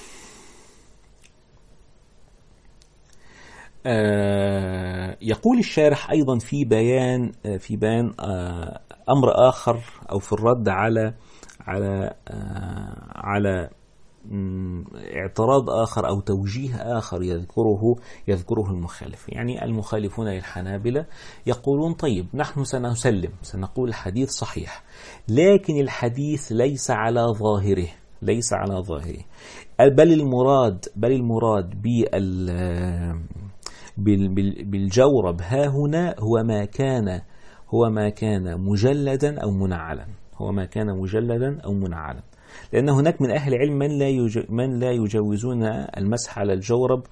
S1: آه يقول الشارح أيضا في بيان آه في بيان آه أمر آخر، أو في الرد على على آه على اعتراض آخر أو توجيه آخر يذكره يذكره المخالف. يعني المخالفون للحنابلة يقولون طيب نحن سنسلم، سنقول الحديث صحيح، لكن الحديث ليس على ظاهره، ليس على ظاهره بل المراد بل المراد بالجورب ها هنا هو ما كان هو ما كان مجلدا أو منعلا، هو ما كان مجلدا أو منعلا، لأن هناك من أهل العلم من لا من لا يجوزون المسح على الجورب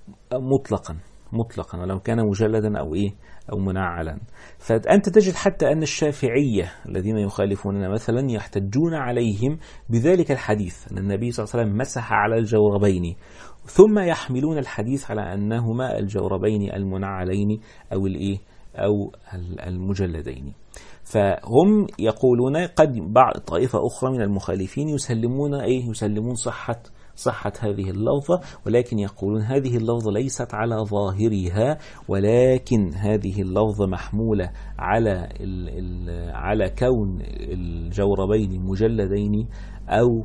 S1: مطلقا مطلقا ولو كان مجلدا أو إيه أو منعلا. فأنت تجد حتى أن الشافعية الذين يخالفوننا مثلا يحتجون عليهم بذلك الحديث أن النبي صلى الله عليه وسلم مسح على الجوربين، ثم يحملون الحديث على أنهما الجوربين المنعلين أو الإيه أو المجلدين. فهم يقولون قد بعض طائفة أخرى من المخالفين يسلمون إيه يسلمون صحة صحة هذه اللفظة، ولكن يقولون هذه اللفظة ليست على ظاهرها، ولكن هذه اللفظة محمولة على ال ال على كون الجوربين مجلدين أو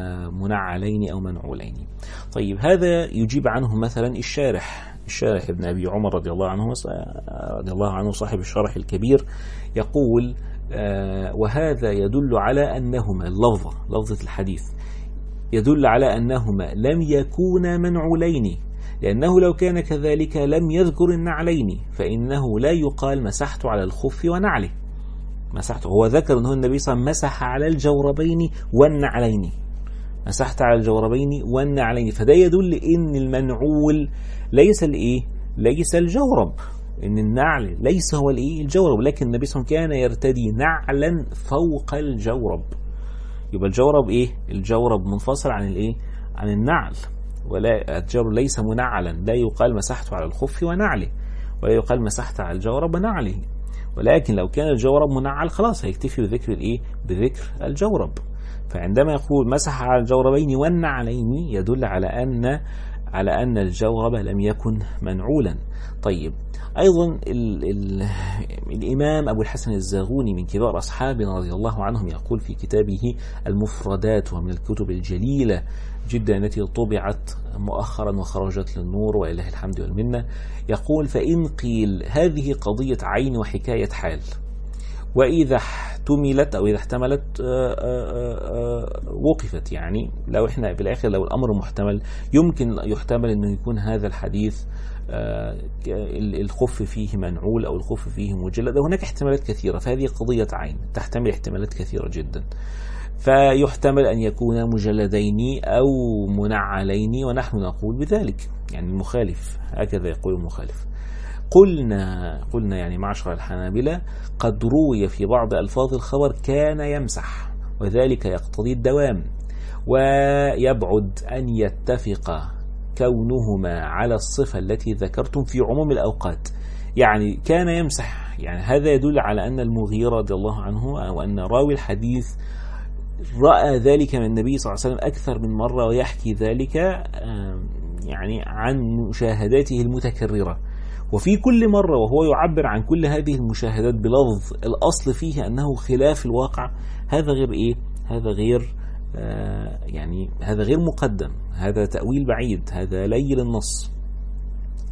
S1: منعلين أو منعولين. طيب، هذا يجيب عنه مثلا الشارح الشارح ابن أبي عمر رضي الله عنه رضي الله عنه صاحب الشرح الكبير، يقول آه وهذا يدل على أنهما اللفظة لفظة الحديث يدل على أنهما لم يكونا منعولين، لأنه لو كان كذلك لم يذكر النعلين، فإنه لا يقال مسحت على الخف ونعله، مسحت، هو ذكر أنه النبي صلى الله عليه وسلم مسح على الجوربين والنعلين، مسحت على الجوربين والنعلين، فده يدل إن المنعول ليس الإيه ليس الجورب، إن النعل ليس هو الإيه الجورب، لكن النبي صلى الله عليه وسلم كان يرتدي نعلا فوق الجورب. يبقى الجورب إيه الجورب منفصل عن الإيه عن النعل، ولا الجورب ليس منعلا، لا يقال مسحت على الخف ونعله، ولا يقال مسحت على الجورب ونعله، ولكن لو كان الجورب منعل خلاص هيكتفي بذكر الإيه بذكر الجورب. فعندما يقول مسح على الجوربين والنعلين يدل على أن على أن الجورب لم يكن منعولا. طيب، أيضا ال ال الإمام أبو الحسن الزاغوني من كبار أصحابنا رضي الله عنهم يقول في كتابه المفردات، ومن الكتب الجليلة جدا التي طبعت مؤخرا وخرجت للنور ولله الحمد والمنة، يقول فإن قيل هذه قضية عين وحكاية حال، وإذا احتملت أو إذا احتملت وقفت، يعني لو إحنا بالآخر لو الأمر محتمل يمكن يحتمل أنه يكون هذا الحديث الخف فيه منعول أو الخف فيه مجلد، هناك احتمالات كثيرة، فهذه قضية عين تحتمل احتمالات كثيرة جدا، فيحتمل أن يكون مجلدين أو منعلين، ونحن نقول بذلك، يعني المخالف هكذا يقول المخالف. قلنا قلنا يعني معشر الحنابلة قد روي في بعض ألفاظ الخبر كان يمسح، وذلك يقتضي الدوام، ويبعد أن يتفق كونهما على الصفة التي ذكرتم في عموم الأوقات. يعني كان يمسح، يعني هذا يدل على أن المغيرة رضي الله عنه أو أن راوي الحديث رأى ذلك من النبي صلى الله عليه وسلم أكثر من مرة، ويحكي ذلك يعني عن مشاهداته المتكررة، وفي كل مرة وهو يعبر عن كل هذه المشاهدات بلفظ الأصل فيه أنه خلاف الواقع. هذا غير إيه؟ هذا غير آه يعني هذا غير مقدم، هذا تأويل بعيد، هذا لي للنص.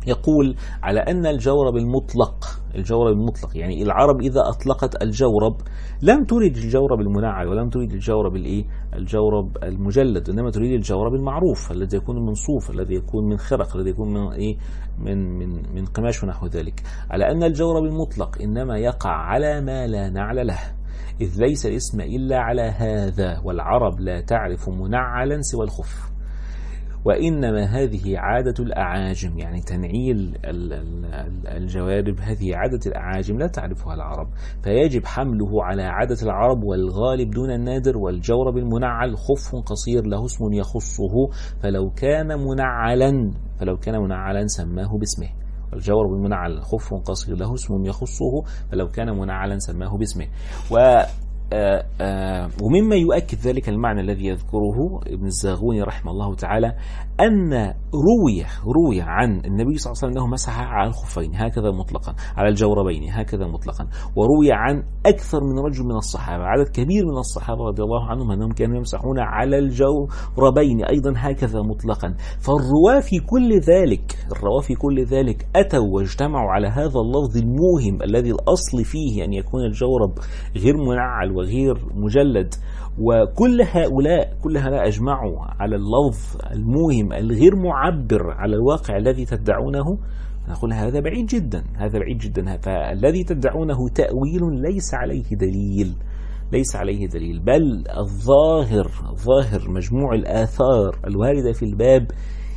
S1: يقول على أن الجورب المطلق، الجورب المطلق يعني العرب إذا أطلقت الجورب لم تريد الجورب المنعل ولم تريد الجورب الإيه الجورب المجلد، إنما تريد الجورب المعروف الذي يكون من صوف، الذي يكون من خرق، الذي يكون من إيه من من من قماش ونحو ذلك. على أن الجورب المطلق إنما يقع على ما لا نعل له، إذ ليس الاسم إلا على هذا، والعرب لا تعرف منعلا سوى الخف، وإنما هذه عادة الأعاجم، يعني تنعيل الجوارب هذه عادة الأعاجم لا تعرفها العرب، فيجب حمله على عادة العرب والغالب دون النادر. والجورب المنعل خف قصير له اسم يخصه، فلو كان منعلا فلو كان منعلا سماه باسمه. الجورب المنعل خف قصير له اسم يخصه، فلو كان منعلا سماه باسمه. و آآ آآ ومما يؤكد ذلك المعنى الذي يذكره ابن الزاغوني رحمه الله تعالى أن روي روي عن النبي صلى الله عليه وسلم أنه مسح على الخفين هكذا مطلقا، على الجوربين هكذا مطلقا، وروي عن أكثر من رجل من الصحابة، عدد كبير من الصحابة رضي الله عنهم أنهم كانوا يمسحون على الجوربين أيضا هكذا مطلقا. فالرواة في كل ذلك الرواة في كل ذلك أتوا واجتمعوا على هذا اللفظ الموهم الذي الأصل فيه أن يكون الجورب غير منعل وغير مجلد، وكل هؤلاء كل هؤلاء أجمعوا على اللفظ الموهم الغير معبر على الواقع الذي تدعونه. نقول هذا بعيد جدا، هذا بعيد جدا. فالذي تدعونه تأويل ليس عليه دليل، ليس عليه دليل، بل الظاهر ظاهر مجموع الآثار الواردة في الباب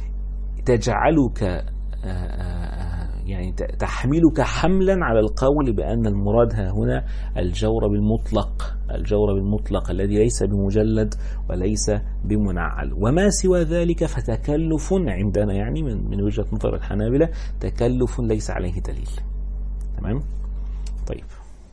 S1: تجعلك يعني تحملك حملا على القول بأن المراد ها هنا الجورب المطلق، الجورب المطلق الذي ليس بمجلد وليس بمنعل. وما سوى ذلك فتكلف عندنا، يعني من من وجهة نظر الحنابلة تكلف ليس عليه دليل. تمام؟ طيب.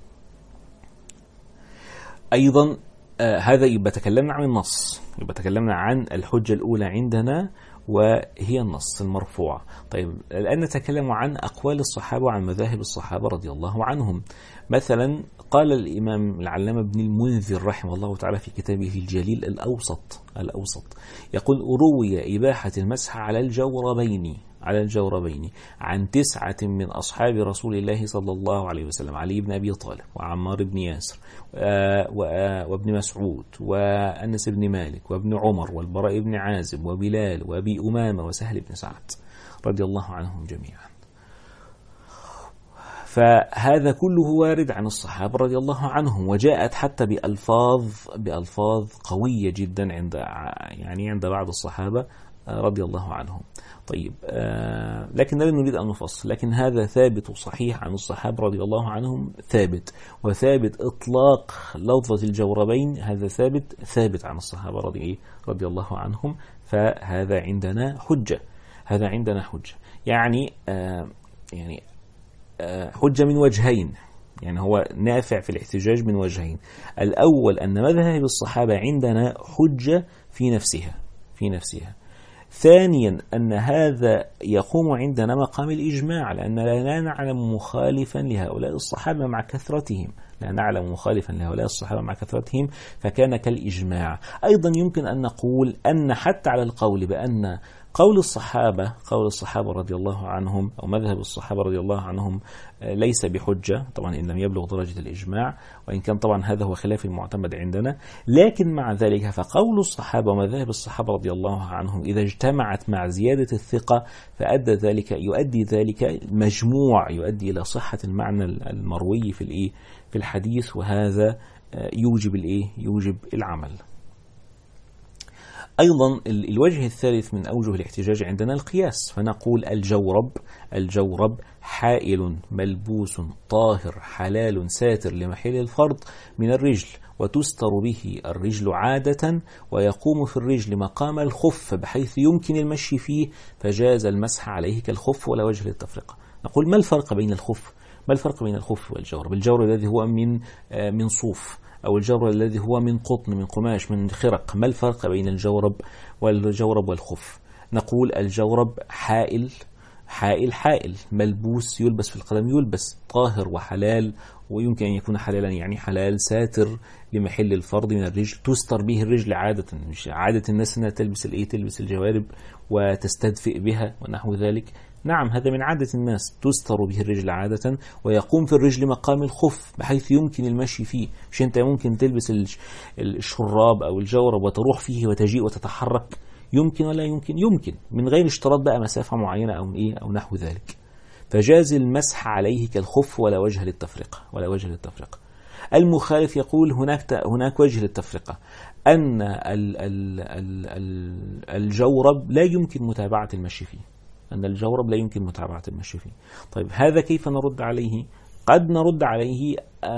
S1: أيضا آه هذا يبقى تكلمنا عن النص، يبقى تكلمنا عن الحجة الأولى عندنا وهي النص المرفوع. طيب الآن نتكلم عن أقوال الصحابة وعن مذاهب الصحابة رضي الله عنهم. مثلا قال الإمام العلامة ابن المنذر رحمه الله تعالى في كتابه الجليل الأوسط الأوسط يقول: روي إباحة المسح على الجوربين على الجوربين عن تسعة من أصحاب رسول الله صلى الله عليه وسلم: علي بن أبي طالب وعمار بن ياسر وابن مسعود وأنس بن مالك وابن عمر والبراء بن عازب وبلال وأبي أمامة وسهل بن سعد رضي الله عنهم جميعا. فهذا كله وارد عن الصحابة رضي الله عنهم، وجاءت حتى بألفاظ بألفاظ قوية جدا عند يعني عند بعض الصحابة رضي الله عنهم. طيب آه لكن لا نريد أن نفصل، لكن هذا ثابت وصحيح عن الصحابة رضي الله عنهم، ثابت وثابت إطلاق لفظة الجوربين، هذا ثابت ثابت عن الصحابة رضي رضي الله عنهم. فهذا عندنا حجة، هذا عندنا حجة يعني آه يعني آه حجة من وجهين، يعني هو نافع في الاحتجاج من وجهين. الأول أن مذهب الصحابة عندنا حجة في نفسها في نفسها ثانيا أن هذا يقوم عندنا مقام الإجماع، لأن لا نعلم مخالفا لهؤلاء الصحابة مع كثرتهم، لا نعلم مخالفا لهؤلاء الصحابة مع كثرتهم فكان كالإجماع. أيضا يمكن أن نقول أن حتى على القول بأن قول الصحابة قول الصحابة رضي الله عنهم أو مذهب الصحابة رضي الله عنهم ليس بحجة، طبعا إن لم يبلغ درجة الإجماع، وإن كان طبعا هذا هو خلاف المعتمد عندنا، لكن مع ذلك فقول الصحابة ومذاهب الصحابة رضي الله عنهم إذا اجتمعت مع زيادة الثقة فأدى ذلك يؤدي ذلك مجموع يؤدي إلى صحة المعنى المروي في الإيه في الحديث، وهذا يوجب الإيه يوجب العمل. أيضا الوجه الثالث من أوجه الاحتجاج عندنا القياس، فنقول الجورب الجورب حائل ملبوس طاهر حلال ساتر لمحل الفرض من الرجل، وتستر به الرجل عادة، ويقوم في الرجل مقام الخف بحيث يمكن المشي فيه، فجاز المسح عليه كالخف ولا وجه للتفرقة. نقول ما الفرق بين الخف ما الفرق بين الخف والجورب؟ الجورب الذي هو من من صوف، أو الجورب الذي هو من قطن من قماش من خرق، ما الفرق بين الجورب والجورب والخف؟ نقول الجورب حائل حائل حائل ملبوس يلبس في القدم، يلبس طاهر وحلال، ويمكن أن يكون حلالا يعني حلال ساتر لمحل الفرض من الرجل، تستر به الرجل عادة، مش عادة الناس أنها تلبس الإيه تلبس الجوارب وتستدفئ بها ونحو ذلك. نعم هذا من عادة الناس، تستر به الرجل عادة ويقوم في الرجل مقام الخف بحيث يمكن المشي فيه. مش أنت ممكن تلبس الشراب أو الجورب وتروح فيه وتجيء وتتحرك؟ يمكن ولا يمكن؟ يمكن، من غير اشتراط بقى مسافة معينة أو إيه أو نحو ذلك. فجاز المسح عليه كالخف ولا وجه للتفرقة، ولا وجه للتفرقة. المخالف يقول هناك هناك وجه للتفرقة، أن ال ال ال الجورب لا يمكن متابعة المشي فيه، أن الجورب لا يمكن متابعة المشي فيه. طيب هذا كيف نرد عليه؟ قد نرد عليه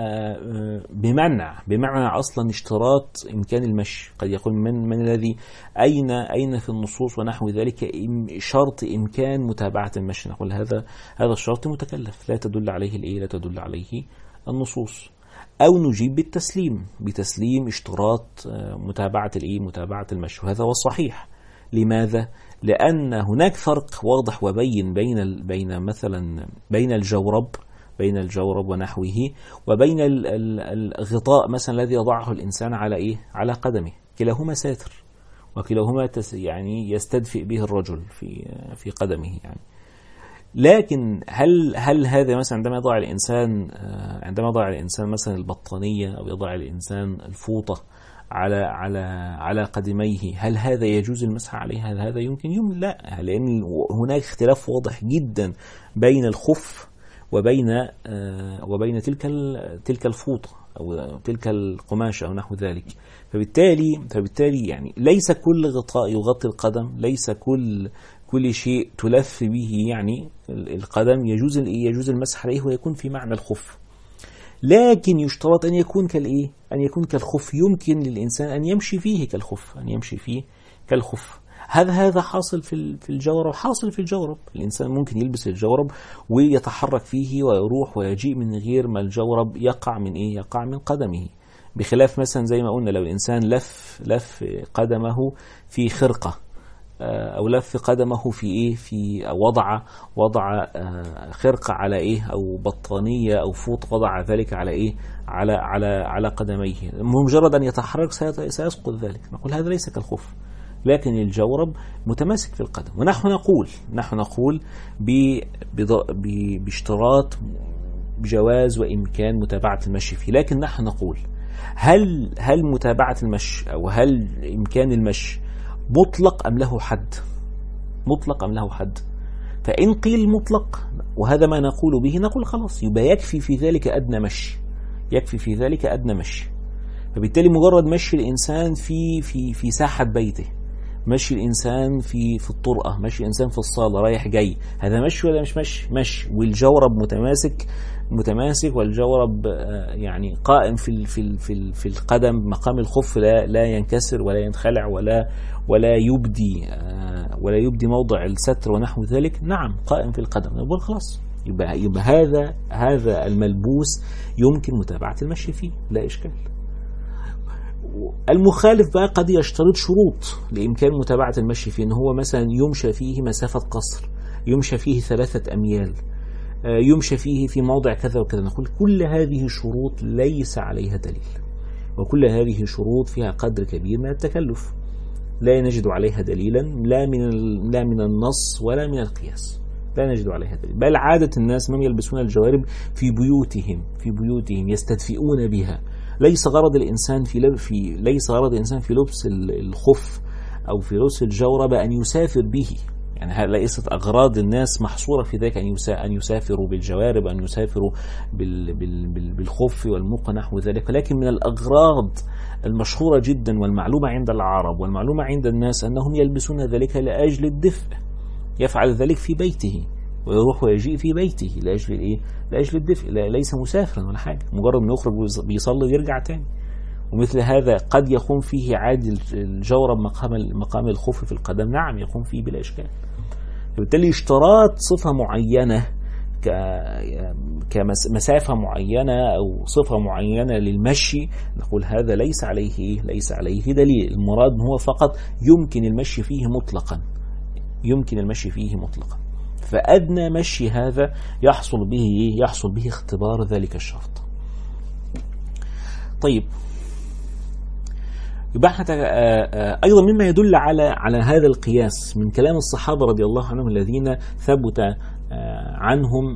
S1: بمنع بمعنى أصلا اشتراط إمكان المشي. قد يقول من من الذي أين أين في النصوص ونحو ذلك شرط إمكان متابعة المشي؟ نقول هذا هذا الشرط متكلف، لا تدل عليه الإيه لا تدل عليه النصوص. أو نجيب بالتسليم بتسليم اشتراط متابعة الإيه متابعة المشي، وهذا هو الصحيح. لماذا؟ لأن هناك فرق واضح وبين بين بين مثلا بين الجورب بين الجورب ونحوه وبين الغطاء مثلا الذي يضعه الإنسان على إيه على قدمه. كلاهما ساتر، وكلاهما يعني يستدفئ به الرجل في في قدمه يعني. لكن هل هل هذا مثلا عندما يضع الإنسان عندما يضع الإنسان مثلا البطانية أو يضع الإنسان الفوطة على على على قدميه، هل هذا يجوز المسح عليه؟ هل هذا يمكن؟ يوم لا، لأن هناك اختلاف واضح جدا بين الخف وبين وبين تلك تلك الفوطة أو تلك القماشة أو نحو ذلك. فبالتالي فبالتالي يعني ليس كل غطاء يغطي القدم، ليس كل كل شيء تلف به يعني القدم يجوز يجوز المسح عليه ويكون في معنى الخف. لكن يشترط أن يكون كالإيه أن يكون كالخف، يمكن للإنسان أن يمشي فيه كالخف أن يمشي فيه كالخف. هذا هذا حاصل في في الجورب، حاصل في الجورب. الإنسان ممكن يلبس الجورب ويتحرك فيه ويروح ويجيء من غير ما الجورب يقع من إيه يقع من قدمه. بخلاف مثلا زي ما قلنا لو الإنسان لف لف قدمه في خرقة أو لف قدمه في إيه في وضع وضع خرقة على إيه أو بطانية أو فوط وضع ذلك على إيه على على على قدميه، مجرد أن يتحرك سيسقط ذلك. نقول هذا ليس كالخف، لكن الجورب متماسك في القدم. ونحن نقول نحن نقول باشتراط بجواز وإمكان متابعة المشي فيه. لكن نحن نقول هل هل متابعة المشي أو هل إمكان المشي مطلق أم له حد؟ مطلق أم له حد؟ فإن قيل مطلق وهذا ما نقول به، نقول خلاص يبقى يكفي في ذلك أدنى مشي، يكفي في ذلك أدنى مشي. فبالتالي مجرد مشي الإنسان في في في ساحة بيته، مشي الإنسان في في الطرقة، مشي الإنسان في الصالة رايح جاي، هذا مشي ولا مش مشي؟ مشي. والجورب متماسك متماسك والجورب يعني قائم في في في في القدم مقام الخف، لا لا ينكسر ولا ينخلع ولا ولا يبدي ولا يبدي موضع الستر ونحو ذلك. نعم قائم في القدم. نقول خلاص يبقى يبقى هذا هذا الملبوس يمكن متابعة المشي فيه، لا إشكال. المخالف بقى قد يشترط شروط لإمكان متابعة المشي فيه، إن هو مثلا يمشى فيه مسافة قصر، يمشى فيه ثلاثة أميال، يمشى فيه في موضع كذا وكذا. نقول كل هذه شروط ليس عليها دليل، وكل هذه شروط فيها قدر كبير من التكلف، لا نجد عليها دليلا لا من لا من النص ولا من القياس، لا نجد عليها دليل. بل عادة الناس من يلبسون الجوارب في بيوتهم في بيوتهم يستدفئون بها. ليس غرض الإنسان في في ليس غرض الإنسان في لبس الخف أو في لبس الجورب أن يسافر به، يعني ليست أغراض الناس محصورة في ذلك أن يسافروا بالجوارب، أن يسافروا بالخف والموق نحو ذلك. لكن من الأغراض المشهورة جدا والمعلومة عند العرب والمعلومة عند الناس أنهم يلبسون ذلك لأجل الدفء. يفعل ذلك في بيته ويروح ويجيء في بيته لأجل الإيه؟ لأجل الدفء، ليس مسافرا ولا حاجة، مجرد أن يخرج بيصلي ويرجع تاني. ومثل هذا قد يقوم فيه عادي الجورب مقام مقام الخف في القدم، نعم يقوم فيه بلا إشكال. فبالتالي اشتراط صفة معينة كمسافة معينة أو صفة معينة للمشي، نقول هذا ليس عليه ليس عليه دليل. المراد هو فقط يمكن المشي فيه مطلقا، يمكن المشي فيه مطلقا. فأدنى مشي هذا يحصل به يحصل به اختبار ذلك الشرط. طيب يبقى أيضا مما يدل على على هذا القياس من كلام الصحابة رضي الله عنهم الذين ثبت عنهم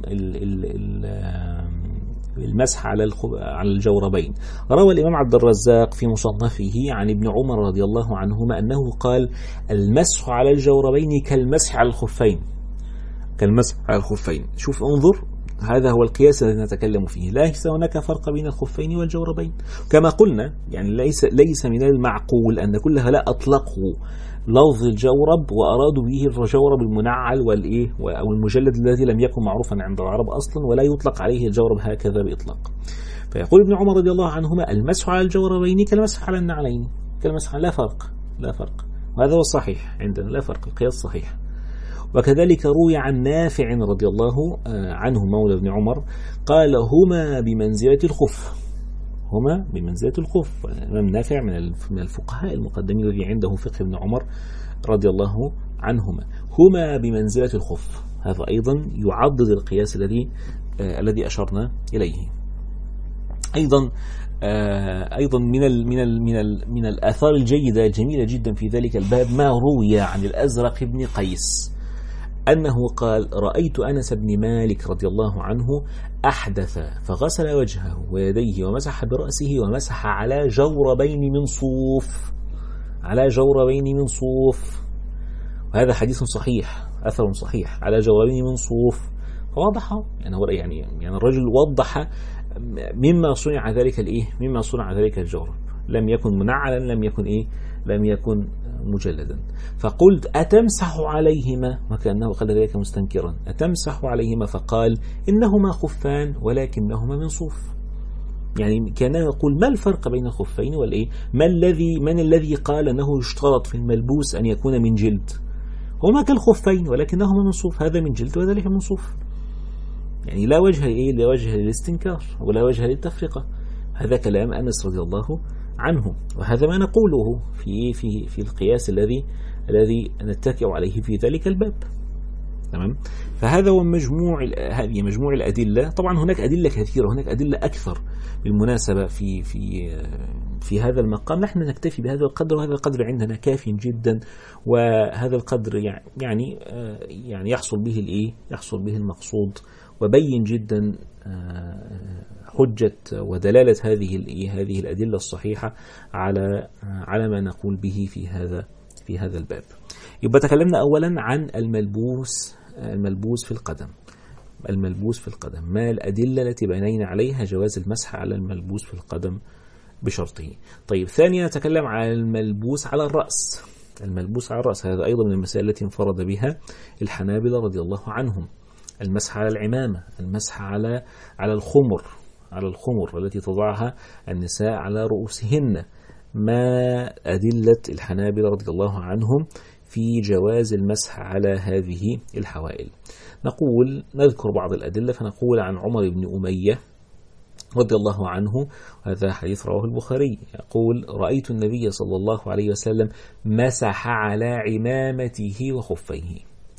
S1: المسح على على الجوربين. روى الإمام عبد الرزاق في مصنفه عن ابن عمر رضي الله عنهما أنه قال: المسح على الجوربين كالمسح على الخفين، كالمسح على الخفين. شوف انظر، هذا هو القياس الذي نتكلم فيه، ليس هناك فرق بين الخفين والجوربين كما قلنا. يعني ليس ليس من المعقول أن كل هؤلاء أطلقوا لفظ الجورب وأرادوا به الجورب المنعل والإيه أو المجلد الذي لم يكن معروفا عند العرب أصلا، ولا يطلق عليه الجورب هكذا بإطلاق. فيقول ابن عمر رضي الله عنهما: المسح على الجوربين كالمسح على النعلين، كالمسح، لا فرق، لا فرق. وهذا هو الصحيح عندنا، لا فرق، القياس صحيح. وكذلك روي عن نافع رضي الله عنه مولى ابن عمر قال: هما بمنزلة الخف، هما بمنزلة الخف. الإمام نافع من الفقهاء المقدمين الذي عنده فقه ابن عمر رضي الله عنهما، هما بمنزلة الخف. هذا أيضا يعضد القياس الذي الذي أشرنا إليه. أيضا أيضا من ال من ال من ال من الآثار الجيدة الجميلة جدا في ذلك الباب ما روي عن الأزرق بن قيس أنه قال: رأيت أنس بن مالك رضي الله عنه أحدث فغسل وجهه ويديه ومسح برأسه ومسح على جوربين من صوف، على جوربين من صوف. وهذا حديث صحيح، أثر صحيح، على جوربين من صوف. فوضح يعني يعني يعني الرجل وضح مما صنع ذلك الإيه مما صنع ذلك الجورب، لم يكن منعلا، لم يكن إيه لم يكن مجلدا. فقلت: أتمسح عليهما؟ وكأنه قال ذلك مستنكرا. أتمسح عليهما؟ فقال: إنهما خفان ولكنهما من صوف. يعني كان يقول: ما الفرق بين الخفين والإيه ما الذي من الذي قال أنه يشترط في الملبوس أن يكون من جلد؟ هما كالخفين ولكنهما من صوف، هذا من جلد وذلك من صوف. يعني لا وجه إيه لا وجه للاستنكار ولا وجه للتفرقة. هذا كلام أنس رضي الله عنه، وهذا ما نقوله في في في القياس الذي الذي نتكئ عليه في ذلك الباب. تمام. فهذا هو مجموع هذه مجموع الأدلة. طبعا هناك أدلة كثيرة، هناك أدلة أكثر بالمناسبة في في في هذا المقام. نحن نكتفي بهذا القدر، وهذا القدر عندنا كافي جدا، وهذا القدر يعني يعني يحصل به الايه يحصل به المقصود، وبين جدا حجة ودلالة هذه هذه الأدلة الصحيحة على على ما نقول به في هذا في هذا الباب. يبقى تكلمنا أولا عن الملبوس الملبوس في القدم. الملبوس في القدم، ما الأدلة التي بنينا عليها جواز المسح على الملبوس في القدم بشرطه. طيب، ثانيا نتكلم عن الملبوس على الرأس. الملبوس على الرأس هذا أيضا من المسائل التي انفرد بها الحنابلة رضي الله عنهم. المسح على العمامة، المسح على على الخمر على الخمر التي تضعها النساء على رؤوسهن. ما أدلة الحنابلة رضي الله عنهم في جواز المسح على هذه الحوائل؟ نقول نذكر بعض الأدلة. فنقول عن عمر بن أمية رضي الله عنه، هذا حديث رواه البخاري، يقول: رأيت النبي صلى الله عليه وسلم مسح على عمامته وخفيه،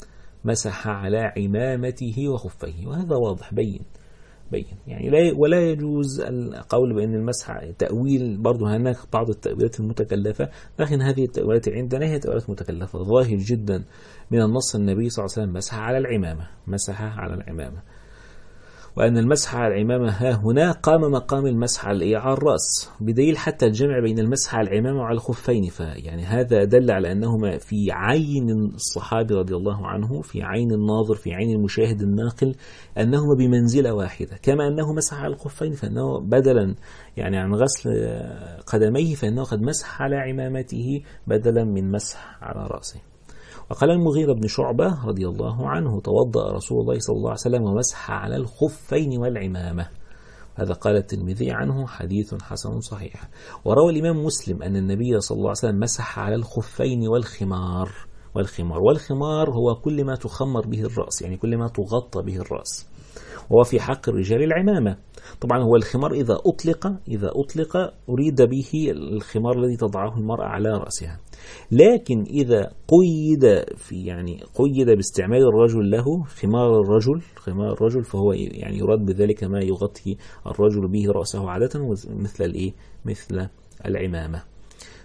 S1: مسح على عمامته وخفيه. وهذا واضح بين بين يعني لا ولا يجوز القول بأن المسح تأويل. برضو هناك بعض التأويلات المتكلفة، لكن هذه التأويلات عندنا هي تأويلات متكلفة. ظاهر جدا من النص النبي صلى الله عليه وسلم مسح على العمامة، مسح على العمامة، وأن المسح على العمامة ها هنا قام مقام المسح على الرأس، بدليل حتى الجمع بين المسح على العمامة وعلى الخفين. فيعني هذا دل على أنهما في عين الصحابي رضي الله عنه، في عين الناظر، في عين المشاهد الناقل، أنهما بمنزلة واحدة. كما أنه مسح على الخفين، فإنه بدلا يعني عن غسل قدميه فإنه قد مسح على عمامته بدلا من مسح على رأسه. وقال المغيرة بن شعبة رضي الله عنه: توضأ رسول الله صلى الله عليه وسلم ومسح على الخفين والعمامة. هذا قال الترمذي عنه حديث حسن صحيح. وروى الإمام مسلم أن النبي صلى الله عليه وسلم مسح على الخفين والخمار. والخمار والخمار هو كل ما تخمر به الرأس، يعني كل ما تغطى به الرأس. وهو في حق الرجال العمامة. طبعا هو الخمار إذا أطلق إذا أطلق أريد به الخمار الذي تضعه المرأة على رأسها، لكن إذا قيد في يعني قيد باستعمال الرجل له خمار الرجل خمار الرجل فهو يعني يراد بذلك ما يغطي الرجل به رأسه عادة، مثل الإيه مثل العمامة.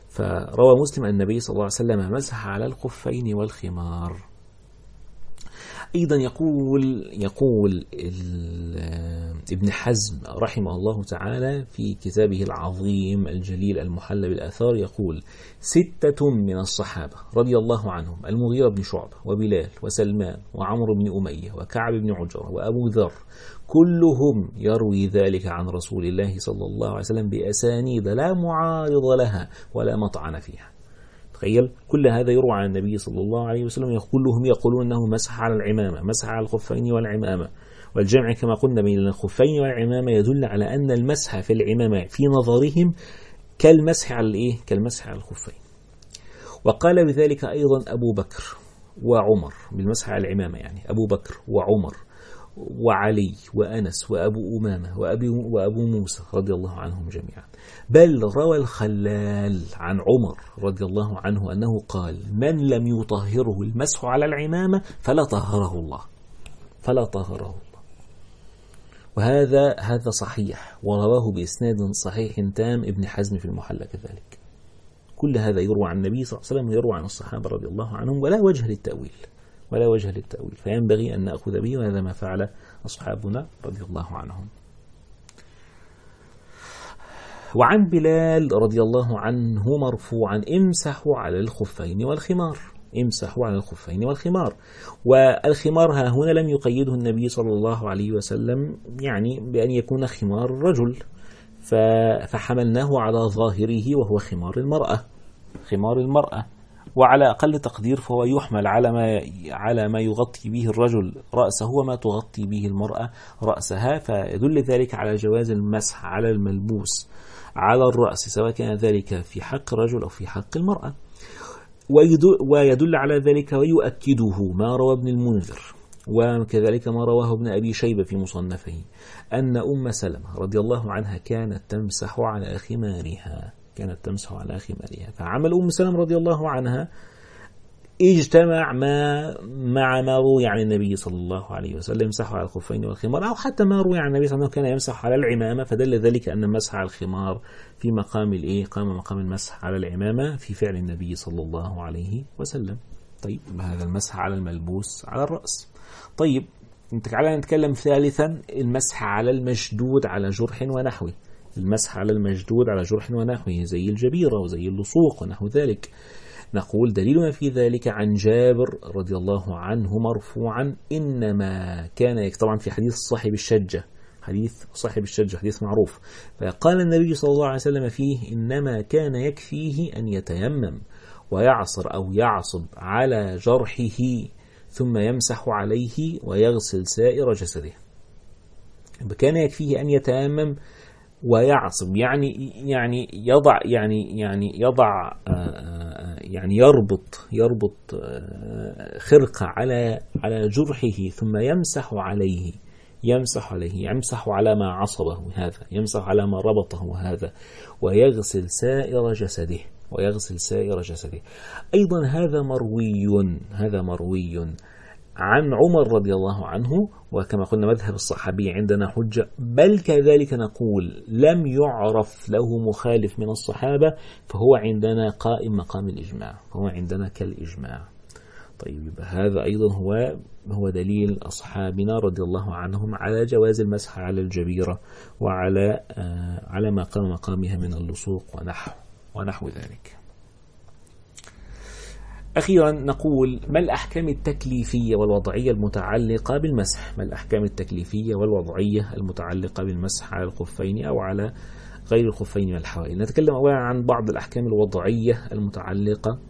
S1: فروى مسلم أن النبي صلى الله عليه وسلم مسح على الخفين والخمار. أيضا يقول يقول ابن حزم رحمه الله تعالى في كتابه العظيم الجليل المحلى بالآثار، يقول: ستة من الصحابة رضي الله عنهم، المغيرة بن شعبة وبلال وسلمان وعمرو بن أمية وكعب بن عجرة وأبو ذر، كلهم يروي ذلك عن رسول الله صلى الله عليه وسلم بأسانيد لا معارض لها ولا مطعن فيها. تخيل، كل هذا يروى عن النبي صلى الله عليه وسلم، كلهم يقولون أنه مسح على العمامة، مسح على الخفين والعمامة. والجمع كما قلنا بين الخفين والعمامة يدل على أن المسح في العمامة في نظرهم كالمسح على الإيه؟ كالمسح على الخفين. وقال بذلك أيضا أبو بكر وعمر، بالمسح على العمامة يعني أبو بكر وعمر وعلي وأنس وأبو أمامة وأبي وأبو موسى رضي الله عنهم جميعا. بل روى الخلال عن عمر رضي الله عنه أنه قال: من لم يطهره المسح على العمامة فلا طهره الله، فلا طهره الله. وهذا هذا صحيح، ورواه بإسناد صحيح تام ابن حزم في المحلى كذلك. كل هذا يروى عن النبي صلى الله عليه وسلم ويروى عن الصحابة رضي الله عنهم، ولا وجه للتأويل، ولا وجه للتأويل، فينبغي أن نأخذ به، وهذا ما فعل أصحابنا رضي الله عنهم. وعن بلال رضي الله عنه مرفوعا: امسحوا على الخفين والخمار، امسحوا على الخفين والخمار. والخمار ها هنا لم يقيده النبي صلى الله عليه وسلم يعني بأن يكون خمار الرجل، فحملناه على ظاهره وهو خمار المرأة، خمار المرأة. وعلى أقل تقدير فهو يحمل على ما على ما يغطي به الرجل رأسه وما تغطي به المرأة رأسها، فيدل ذلك على جواز المسح على الملبوس على الرأس، سواء كان ذلك في حق الرجل أو في حق المرأة. ويدل على ذلك ويؤكده ما روى ابن المنذر، وكذلك ما رواه ابن أبي شيبة في مصنفه، أن أم سلمة رضي الله عنها كانت تمسح على خمارها، كانت تمسح على خمارها. فعمل أم سلمة رضي الله عنها اجتمع ما مع ما روي عن النبي صلى الله عليه وسلم يمسح على الخفين والخمار، أو حتى ما روي عن النبي صلى الله عليه وسلم كان يمسح على العمامة، فدل ذلك أن مسح على الخمار في مقام الإيه؟ قام مقام المسح على العمامة في فعل النبي صلى الله عليه وسلم. طيب، هذا المسح على الملبوس على الرأس. طيب، تعالى نتكلم ثالثا: المسح على المشدود على جرح ونحوه، المسح على المشدود على جرح ونحوه زي الجبيرة وزي اللصوق ونحو ذلك. نقول: دليلنا في ذلك عن جابر رضي الله عنه مرفوعا: إنما كان، طبعا في حديث صاحب الشجة، حديث صاحب الشجة حديث معروف، فقال النبي صلى الله عليه وسلم فيه: إنما كان يكفيه أن يتيمم ويعصر أو يعصب على جرحه ثم يمسح عليه ويغسل سائر جسده. كان يكفيه أن يتيمم ويعصب، يعني يعني يضع يعني يعني يضع يعني يربط يربط خرقة على على جرحه ثم يمسح عليه، يمسح عليه يمسح على ما عصبه هذا، يمسح على ما ربطه هذا، ويغسل سائر جسده، ويغسل سائر جسده. أيضا هذا مروي هذا مروي عن عمر رضي الله عنه، وكما قلنا مذهب الصحابي عندنا حجة، بل كذلك نقول لم يعرف له مخالف من الصحابة، فهو عندنا قائم مقام الإجماع، فهو عندنا كالإجماع. طيب، هذا أيضا هو هو دليل أصحابنا رضي الله عنهم على جواز المسح على الجبيرة وعلى آه على ما قام مقامها من اللصوق ونحو ونحو ذلك. أخيرا نقول: ما الأحكام التكليفية والوضعية المتعلقة بالمسح؟ ما الأحكام التكليفية والوضعية المتعلقة بالمسح على الخفين أو على غير الخفين والحوائل؟ نتكلم أولا عن بعض الأحكام الوضعية المتعلقة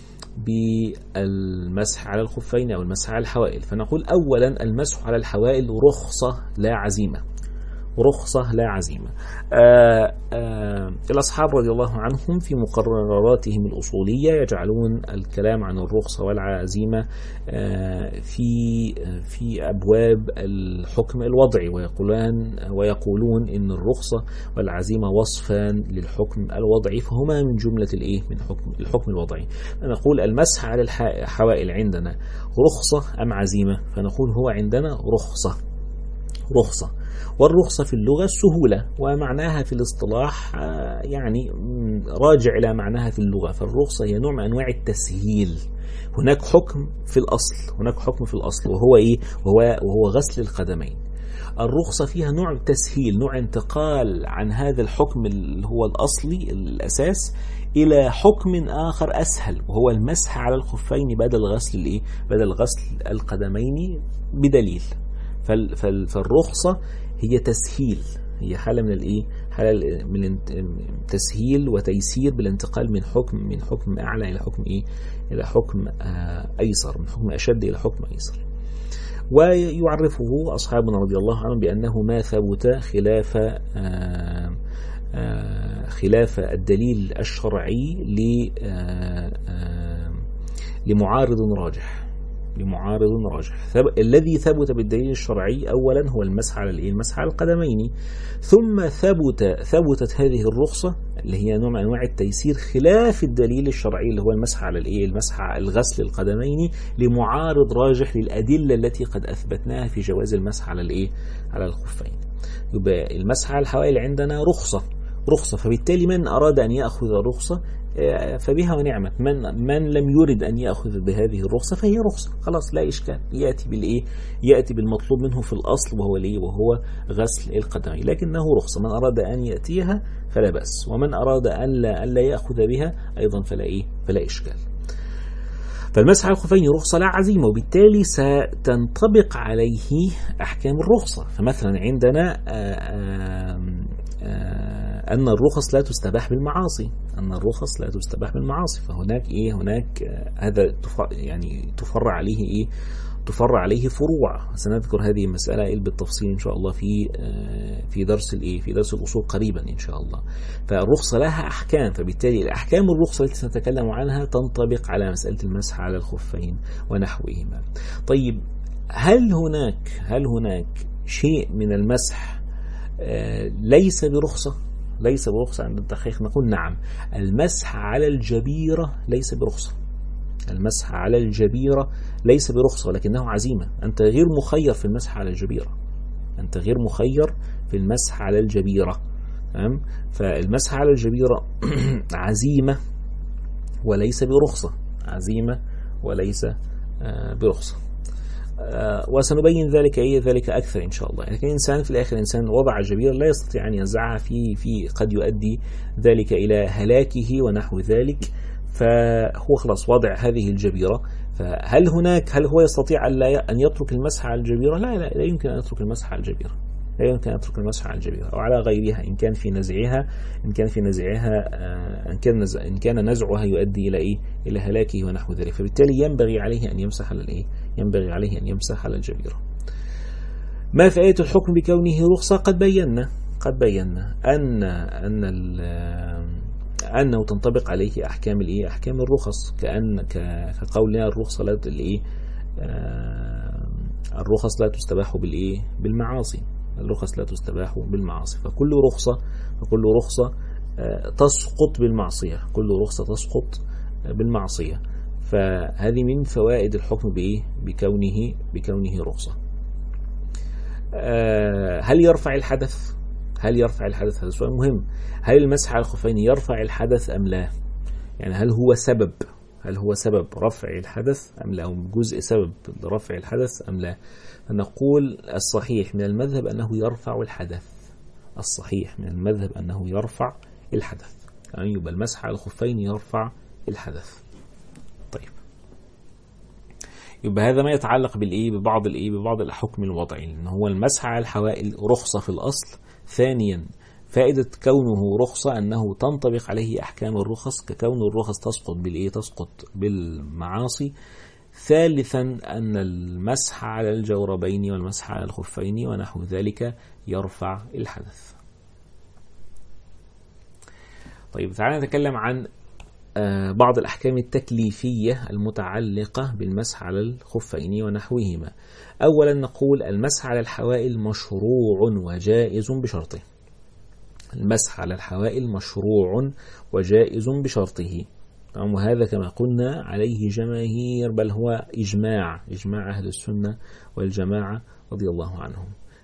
S1: بالمسح على الخفين أو المسح على الحوائل. فنقول أولا: المسح على الحوائل رخصة لا عزيمة، رخصة لا عزيمة. آآ آآ الأصحاب رضي الله عنهم في مقرراتهم الأصولية يجعلون الكلام عن الرخصة والعزيمة في في أبواب الحكم الوضعي، ويقولون ويقولون إن الرخصة والعزيمة وصفان للحكم الوضعي، فهما من جملة الإيه؟ من حكم الحكم الوضعي. نقول: المسح على الحوائل عندنا رخصة أم عزيمة؟ فنقول: هو عندنا رخصة، رخصة. والرخصة في اللغة السهولة، ومعناها في الاصطلاح يعني راجع إلى معناها في اللغة. فالرخصة هي نوع من أنواع التسهيل. هناك حكم في الأصل، هناك حكم في الأصل وهو إيه؟ وهو, وهو غسل القدمين. الرخصة فيها نوع تسهيل، نوع انتقال عن هذا الحكم اللي هو الأصلي الأساس إلى حكم آخر أسهل، وهو المسح على الخفين بدل غسل الإيه؟ بدل غسل القدمين بدليل. فالرخصة هي تسهيل، هي حالة من الإيه؟ حالة من تسهيل وتيسير بالانتقال من حكم من حكم أعلى إلى حكم إيه؟ إلى حكم أيسر، من حكم أشد إلى حكم أيسر. ويعرفه أصحابنا رضي الله عنهم بأنه ما ثبت خلاف آآ آآ خلاف الدليل الشرعي لمعارض راجح لمعارض راجح. الذي ثبت بالدليل الشرعي أولا هو المسح على المسح على القدمين، ثم ثبت ثبتت هذه الرخصة اللي هي نوع من أنواع التيسير خلاف الدليل الشرعي اللي هو المسح على الإيه؟ المسح على الغسل القدمين لمعارض راجح للأدلة التي قد أثبتناها في جواز المسح على الإيه؟ على الخفين. يبقى المسح على الحوائل عندنا رخصة رخصة فبالتالي من أراد أن يأخذ الرخصة فبها ونعمت، من من لم يرد أن يأخذ بهذه الرخصة فهي رخصة، خلاص لا إشكال، يأتي بالإيه؟ يأتي بالمطلوب منه في الأصل وهو الإيه؟ وهو غسل القدمين، لكنه رخصة. من أراد أن يأتيها فلا بأس، ومن أراد أن لا, أن لا يأخذ بها أيضا فلا إيه؟ فلا إشكال. فالمسح على الخفين رخصة لا عزيمة، وبالتالي ستنطبق عليه أحكام الرخصة. فمثلا عندنا آآ آآ أن الرخص لا تستباح بالمعاصي، أن الرخص لا تستباح بالمعاصي، فهناك إيه؟ هناك هذا يعني تفرع عليه إيه؟ تفرع عليه فروع. سنذكر هذه المسألة بالتفصيل إن شاء الله في في درس الإيه؟ في درس الأصول قريبا إن شاء الله. فالرخصة لها أحكام، فبالتالي الأحكام الرخصة التي سنتكلم عنها تنطبق على مسألة المسح على الخفين ونحوهما. طيب هل هناك هل هناك شيء من المسح ليس برخصة؟ ليس برخصة عند الدقيق نقول نعم، المسح على الجبيرة ليس برخصة. المسح على الجبيرة ليس برخصة ولكنه عزيمة. أنت غير مخير في المسح على الجبيرة، أنت غير مخير في المسح على الجبيرة. تمام؟ فالمسح على الجبيرة عزيمة وليس برخصة، عزيمة وليس برخصة. وسنبين ذلك أي ذلك أكثر إن شاء الله. لكن الإنسان في الآخر إنسان وضع جبيرة لا يستطيع أن ينزعها في في قد يؤدي ذلك إلى هلاكه ونحو ذلك، فهو خلاص وضع هذه الجبيرة. فهل هناك هل هو يستطيع أن يترك المسح على الجبيرة؟ لا لا لا يمكن أن يترك المسح على الجبيرة، لا يمكن أن يترك المسح على الجبيرة أو على غيرها إن كان في نزعها إن كان في نزعها إن كان نزع إن كان نزعها يؤدي إلى إيه؟ إلى هلاكه ونحو ذلك. فبالتالي ينبغي عليه أن يمسح على الإيه؟ ينبغي عليه أن يمسح على الجبيرة. ما فائدة الحكم بكونه رخصة؟ قد بينا قد بينا أن أن أنه تنطبق عليه أحكام الإيه؟ أحكام الرخص، كأن كقولنا الرخصة لا الإيه؟ الرخص لا تستباح بالإيه؟ بالمعاصي. الرخص لا تستباح بالمعاصي، فكل رخصة فكل رخصة تسقط بالمعصية، كل رخصة تسقط بالمعصية. فهذه من فوائد الحكم بإيه؟ بكونه بكونه رخصة. هل يرفع الحدث؟ هل يرفع الحدث؟ هذا سؤال مهم. هل المسح على الخفين يرفع الحدث أم لا؟ يعني هل هو سبب هل هو سبب رفع الحدث أم لا، أو جزء سبب لرفع الحدث أم لا؟ فنقول الصحيح من المذهب أنه يرفع الحدث. الصحيح من المذهب أنه يرفع الحدث، يعني يبقى المسح على الخفين يرفع الحدث. طيب، يبقى هذا ما يتعلق بالإيه؟ ببعض الإيه؟ ببعض الحكم الوضعي، إن هو المسح على الحوائل رخصة في الأصل. ثانيا، فائدة كونه رخصة أنه تنطبق عليه أحكام الرخص، ككون الرخص تسقط بالإيه؟ تسقط بالمعاصي. ثالثا، أن المسح على الجوربين والمسح على الخفين ونحو ذلك يرفع الحدث. طيب، تعالى نتكلم عن بعض الأحكام التكليفية المتعلقة بالمسح على الخفين ونحوهما. أولا نقول المسح على الحوائل مشروع وجائز بشرطه. المسح على الحوائل مشروع وجائز بشرطه، وهذا كما قلنا عليه جماهير، بل هو إجماع إجماع أهل السنة والجماعة رضي الله عنهم.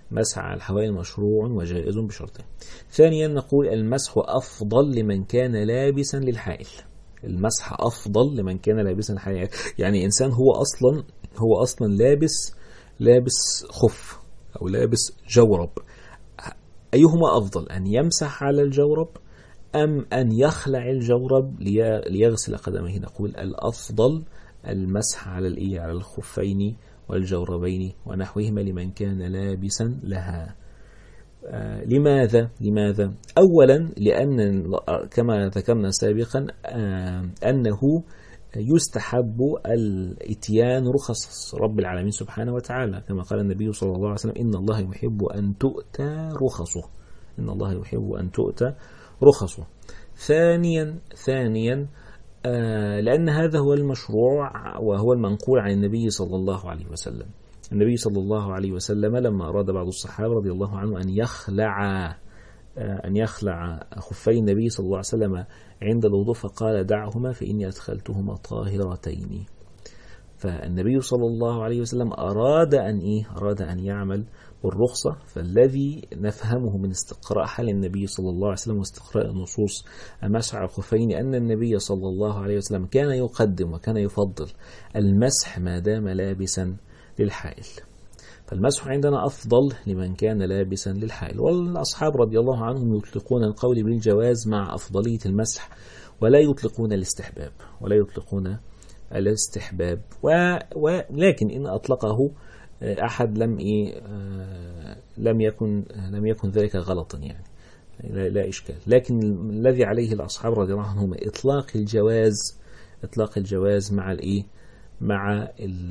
S1: مسح على الحوائل مشروع وجائز بشرطه. ثانيا نقول المسح أفضل لمن كان لابسا للحائل. المسح أفضل لمن كان لابسا للحائل، يعني إنسان هو أصلا هو أصلا لابس لابس خف أو لابس جورب، أيهما أفضل، أن يمسح على الجورب أم أن يخلع الجورب ليغسل قدميه؟ نقول الأفضل المسح على الإيه على الخفين والجوربين ونحوهما لمن كان لابسا لها. آه لماذا؟ لماذا؟ أولا لأن كما ذكرنا سابقا آه أنه يستحب الاتيان رخص رب العالمين سبحانه وتعالى، كما قال النبي صلى الله عليه وسلم إن الله يحب أن تؤتى رخصه، إن الله يحب أن تؤتى رخصه. ثانيا ثانيا آه لأن هذا هو المشروع وهو المنقول عن النبي صلى الله عليه وسلم. النبي صلى الله عليه وسلم لما أراد بعض الصحابة رضي الله عنه أن يخلع آه أن يخلع خفي النبي صلى الله عليه وسلم عند الوضوء فقال دعهما فإني أدخلتهما طاهرتين. فالنبي صلى الله عليه وسلم أراد أن إيه أراد أن يعمل بالرخصة. فالذي نفهمه من استقراء حال النبي صلى الله عليه وسلم واستقراء النصوص المسح على الخفين أن النبي صلى الله عليه وسلم كان يقدم وكان يفضل المسح ما دام لابسا للحائل. فالمسح عندنا أفضل لمن كان لابسا للحائل. والأصحاب رضي الله عنهم يطلقون القول بالجواز مع أفضلية المسح ولا يطلقون الاستحباب ولا يطلقون الاستحباب ولكن إن أطلقه أحد لم إيه لم يكن لم يكن ذلك غلطا، يعني لا, لا إشكال. لكن الذي عليه الأصحاب رضي الله عنهم إطلاق الجواز إطلاق الجواز مع الإيه مع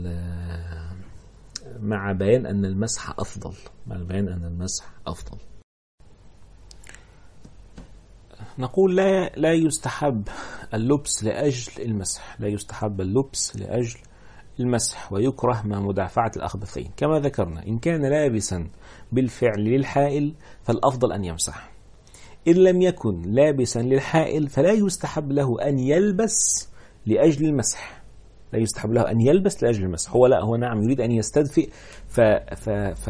S1: مع بيان أن المسح أفضل مع بيان أن المسح أفضل. نقول لا لا يستحب اللبس لأجل المسح، لا يستحب اللبس لأجل المسح ويكره مع مدافعة الأخبثين كما ذكرنا. إن كان لابسا بالفعل للحائل فالأفضل أن يمسح. إن لم يكن لابسا للحائل فلا يستحب له أن يلبس لأجل المسح، لا يستحب له أن يلبس لأجل المسح. هو لا هو نعم يريد أن يستدفئ ف ف ف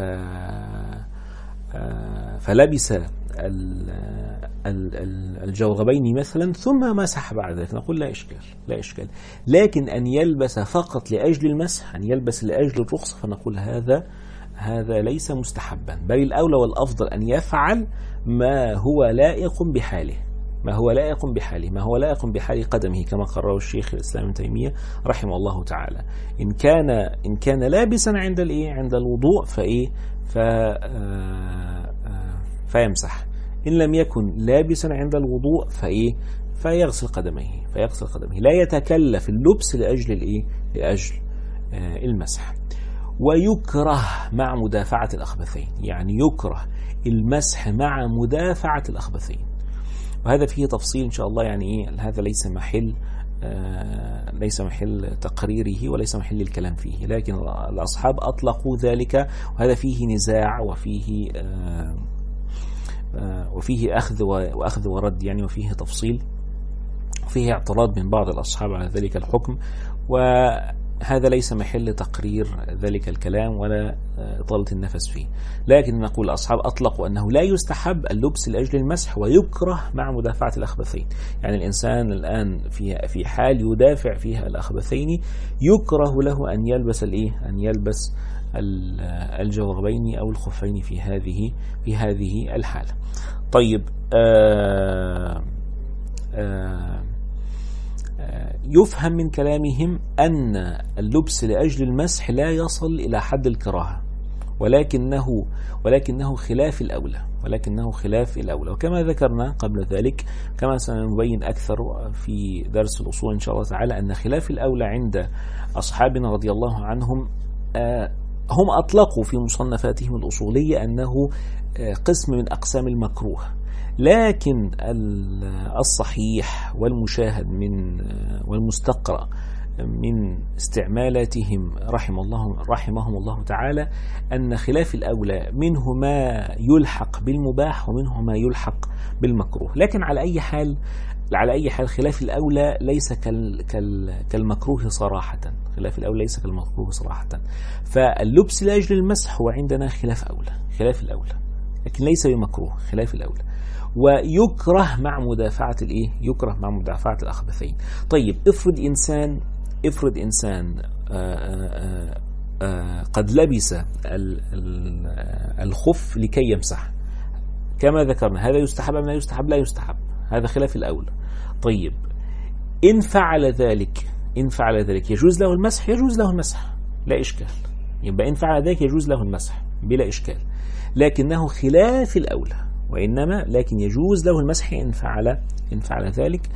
S1: فلبس الجوربين مثلا ثم مسح بعد ذلك، نقول لا إشكال لا إشكال. لكن أن يلبس فقط لأجل المسح، أن يلبس لأجل الرخصة، فنقول هذا هذا ليس مستحبا، بل الأولى والأفضل أن يفعل ما هو لائق بحاله ما هو لائق بحاله ما هو لائق بحال قدمه كما قرره الشيخ الإسلام ابن تيمية رحمه الله تعالى. إن كان إن كان لابسا عند الإيه عند الوضوء فإيه ف فيمسح. إن لم يكن لابسا عند الوضوء فإيه فيغسل قدميه فيغسل قدميه لا يتكلف اللبس لأجل الإيه لأجل آه المسح. ويكره مع مدافعة الأخبثين، يعني يكره المسح مع مدافعة الأخبثين، وهذا فيه تفصيل إن شاء الله. يعني إيه هذا ليس محل آه ليس محل تقريره وليس محل الكلام فيه، لكن الأصحاب أطلقوا ذلك، وهذا فيه نزاع وفيه آه آه وفيه أخذ وأخذ ورد، يعني وفيه تفصيل، وفيه اعتراض من بعض الأصحاب على ذلك الحكم، وهذا ليس محل تقرير ذلك الكلام ولا إطالة النفس فيه. لكن نقول الأصحاب أطلقوا أنه لا يستحب اللبس لأجل المسح ويكره مع مدافعة الأخبثين. يعني الإنسان الآن في في حال يدافع فيها الأخبثين يكره له أن يلبس الإيه أن يلبس الجوربين أو الخفين في هذه في هذه الحالة. طيب آه آه يفهم من كلامهم أن اللبس لأجل المسح لا يصل إلى حد الكراهة، ولكنه ولكنه خلاف الأولى ولكنه خلاف الأولى وكما ذكرنا قبل ذلك، كما سنبين أكثر في درس الأصول إن شاء الله تعالى، أن خلاف الأولى عند أصحابنا رضي الله عنهم هم أطلقوا في مصنفاتهم الأصولية أنه قسم من أقسام المكروه، لكن الصحيح والمشاهد من والمستقرأ من استعمالاتهم رحم الله رحمهم الله تعالى أن خلاف الأولى منه ما يلحق بالمباح ومنه ما يلحق بالمكروه. لكن على أي حال على أي حال خلاف الأولى ليس كال كال كالمكروه صراحة، خلاف الأولى ليس كالمكروه صراحة. فاللبس لأجل المسح هو عندنا خلاف أولى، خلاف الأولى، لكن ليس بمكروه، خلاف الأولى. ويكره مع مدافعة الإيه؟ يكره مع مدافعة الأخبثين. طيب افرض إنسان افرض إنسان آآ آآ آآ قد لبس الخف لكي يمسح كما ذكرنا، هذا يستحب أم لا يستحب؟ لا يستحب، هذا خلاف الأولى. طيب إن فعل ذلك إن فعل ذلك يجوز له المسح؟ يجوز له المسح لا إشكال. يبقى إن فعل ذلك يجوز له المسح بلا إشكال، لكنه خلاف الأولى، وإنما لكن يجوز له المسح إن فعل إن فعل ذلك،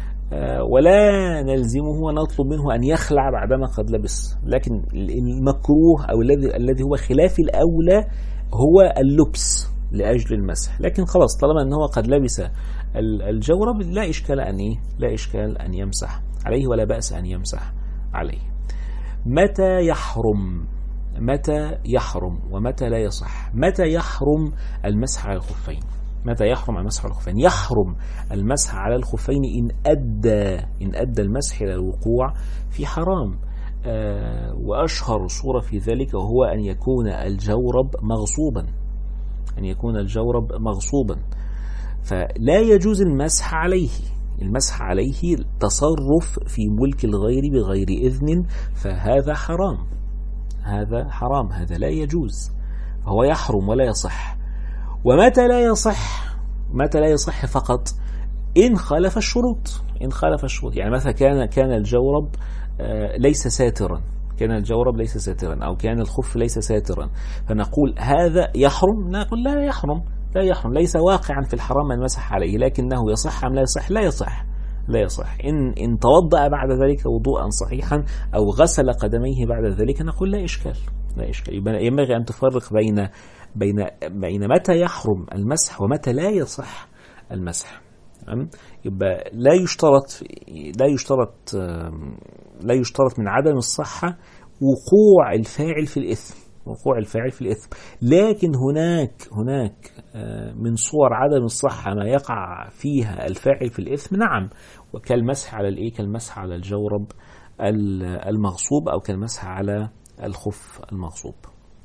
S1: ولا نلزمه ونطلب منه أن يخلع بعدما قد لبس. لكن المكروه أو الذي الذي هو خلاف الأولى هو اللبس لأجل المسح. لكن خلاص طالما أنه قد لبس الجورب لا إشكال أن لا إشكال أن يمسح عليه، ولا بأس أن يمسح عليه. متى يحرم متى يحرم ومتى لا يصح؟ متى يحرم المسح على الخفين؟ متى يحرم المسح على الخفين؟ يحرم المسح على الخفين إن أدى إن أدى المسح إلى الوقوع في حرام. آه وأشهر صورة في ذلك وهو أن يكون الجورب مغصوبا أن يكون الجورب مغصوبا فلا يجوز المسح عليه. المسح عليه تصرف في ملك الغير بغير إذن، فهذا حرام، هذا حرام، هذا لا يجوز، هو يحرم ولا يصح. ومتى لا يصح؟ متى لا يصح فقط إن خالف الشروط. إن خالف الشروط، يعني مثلا كان كان الجورب ليس ساترا كان الجورب ليس ساترا أو كان الخف ليس ساترا، فنقول هذا يحرم؟ نقول لا يحرم، لا يحرم، ليس واقعا في الحرام من مسح عليه. لكنه يصح أم لا يصح؟ لا يصح، لا يصح. إن إن توضأ بعد ذلك وضوءا صحيحا أو غسل قدميه بعد ذلك نقول لا إشكال، لا إشكال. ينبغي أن تفرق بين بين بين متى يحرم المسح ومتى لا يصح المسح. يبقى لا يشترط لا يشترط لا يشترط من عدم الصحة وقوع الفاعل في الإثم، وقوع الفاعل في الإثم. لكن هناك هناك من صور عدم الصحة ما يقع فيها الفاعل في الإثم، نعم، وكالمسح على الإيه كالمسح على الجورب المغصوب أو كالمسح على الخف المغصوب.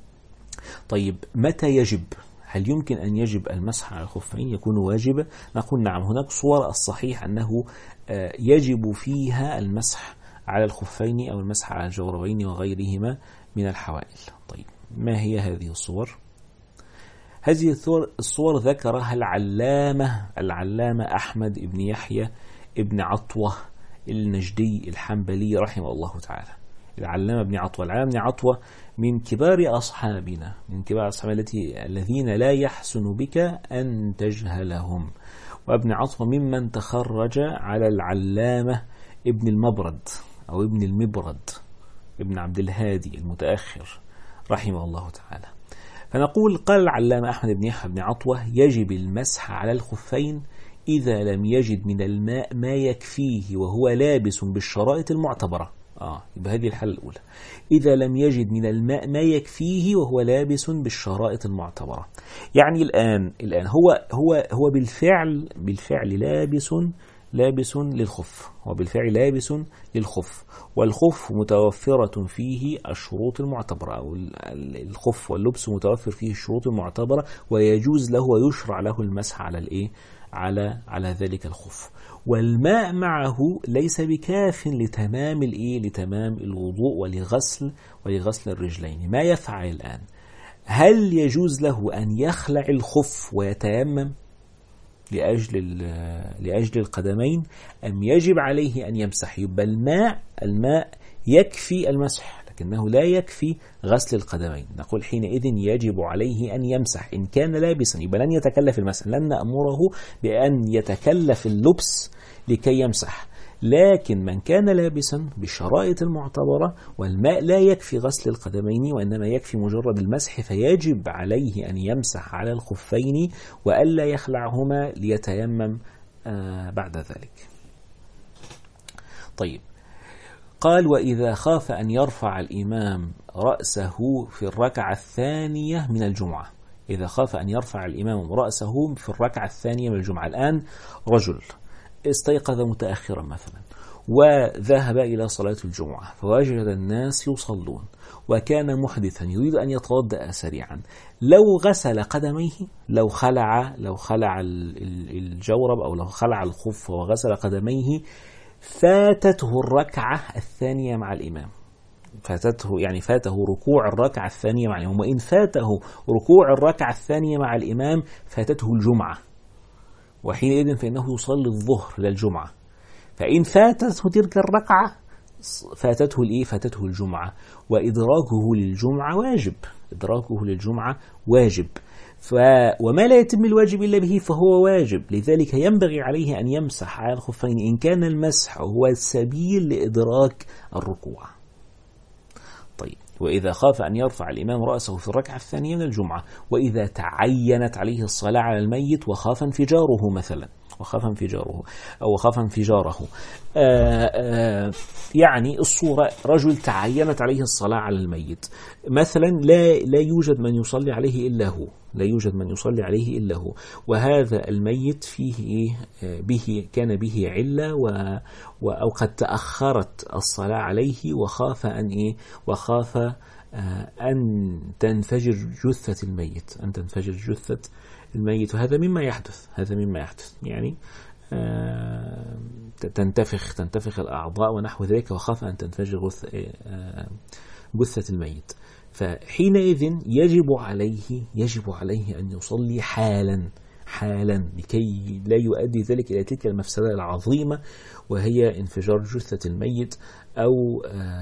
S1: طيب متى يجب؟ هل يمكن أن يجب المسح على الخفين؟ يكون واجبا؟ نقول نعم، هناك صور الصحيح أنه يجب فيها المسح على الخفين أو المسح على الجوربين وغيرهما من الحوائل. طيب ما هي هذه الصور؟ هذه الصور ذكرها العلامة العلامة أحمد بن يحيى ابن عطوة النجدي الحنبلي رحمه الله تعالى. العلامة ابن عطوة العلامة ابن عطوة من كبار أصحابنا، من كبار أصحابنا التي الذين لا يحسن بك أن تجهلهم. وابن عطوة ممن تخرج على العلامة ابن المبرد أو ابن المبرد ابن عبد الهادي المتأخر رحمه الله تعالى. فنقول قال العلامة أحمد بن يحيى بن عطوة يجب المسح على الخفين إذا لم يجد من الماء ما يكفيه وهو لابس بالشرائط المعتبرة. آه يبقى هذه الحالة الأولى، إذا لم يجد من الماء ما يكفيه وهو لابس بالشرائط المعتبرة. يعني الآن الآن هو هو هو بالفعل بالفعل لابس لابس للخف، هو بالفعل لابس للخف، والخف متوفرة فيه الشروط المعتبرة، أو الخف واللبس متوفر فيه الشروط المعتبرة، ويجوز له ويشرع له المسح على الإيه على على ذلك الخف. والماء معه ليس بكاف لتمام الإيه لتمام الوضوء ولغسل ولغسل الرجلين. ما يفعل الآن؟ هل يجوز له أن يخلع الخف ويتيمم لأجل لأجل القدمين، أم يجب عليه أن يمسح؟ يبقى الماء الماء يكفي المسح لكنه لا يكفي غسل القدمين. نقول حينئذ يجب عليه أن يمسح. إن كان لابسا يبقى لن يتكلف المسح، لن نأمره بأن يتكلف اللبس لكي يمسح. لكن من كان لابسا بالشرائط المعتبرة والماء لا يكفي غسل القدمين وإنما يكفي مجرد المسح، فيجب عليه أن يمسح على الخفين وألا يخلعهما ليتيمم بعد ذلك. طيب قال وإذا خاف أن يرفع الإمام رأسه في الركعة الثانية من الجمعة. إذا خاف أن يرفع الإمام رأسه في الركعة الثانية من الجمعة. الآن رجل استيقظ متأخرا مثلا وذهب إلى صلاة الجمعة فوجد الناس يصلون وكان محدثا يريد أن يتوضأ سريعا، لو غسل قدميه، لو خلع لو خلع الجورب أو لو خلع الخف وغسل قدميه فاتته الركعة الثانية مع الإمام، فاتته يعني فاته ركوع الركعة الثانية مع الإمام، وإن فاته ركوع الركعة الثانية مع الإمام فاتته الجمعة، وحينئذ فإنه يصلي الظهر للجمعة. فإن فاتته تلك الركعة فاتته الإيه؟ فاتته الجمعة، وإدراكه للجمعة واجب، إدراكه للجمعة واجب. ف وما لا يتم الواجب إلا به فهو واجب، لذلك ينبغي عليه أن يمسح على الخفين إن كان المسح هو السبيل لإدراك الركوع. طيب، وإذا خاف أن يرفع الإمام رأسه في الركعة الثانية من الجمعة، وإذا تعينت عليه الصلاة على الميت وخاف انفجاره مثلا وخاف انفجاره أو خاف انفجاره آآ آآ يعني الصورة رجل تعينت عليه الصلاة على الميت مثلا، لا لا يوجد من يصلي عليه إلا هو، لا يوجد من يصلي عليه إلا هو، وهذا الميت فيه به كان به علة و أو قد تأخرت الصلاة عليه وخاف أن إيه وخاف أن تنفجر جثة الميت أن تنفجر جثة الميت وهذا مما يحدث هذا مما يحدث يعني تنتفخ تنتفخ الأعضاء ونحو ذلك، وخاف أن تنفجر جثة الميت. فحينئذ يجب عليه يجب عليه أن يصلي حالا حالا لكي لا يؤدي ذلك إلى تلك المفسدة العظيمة وهي انفجار جثة الميت أو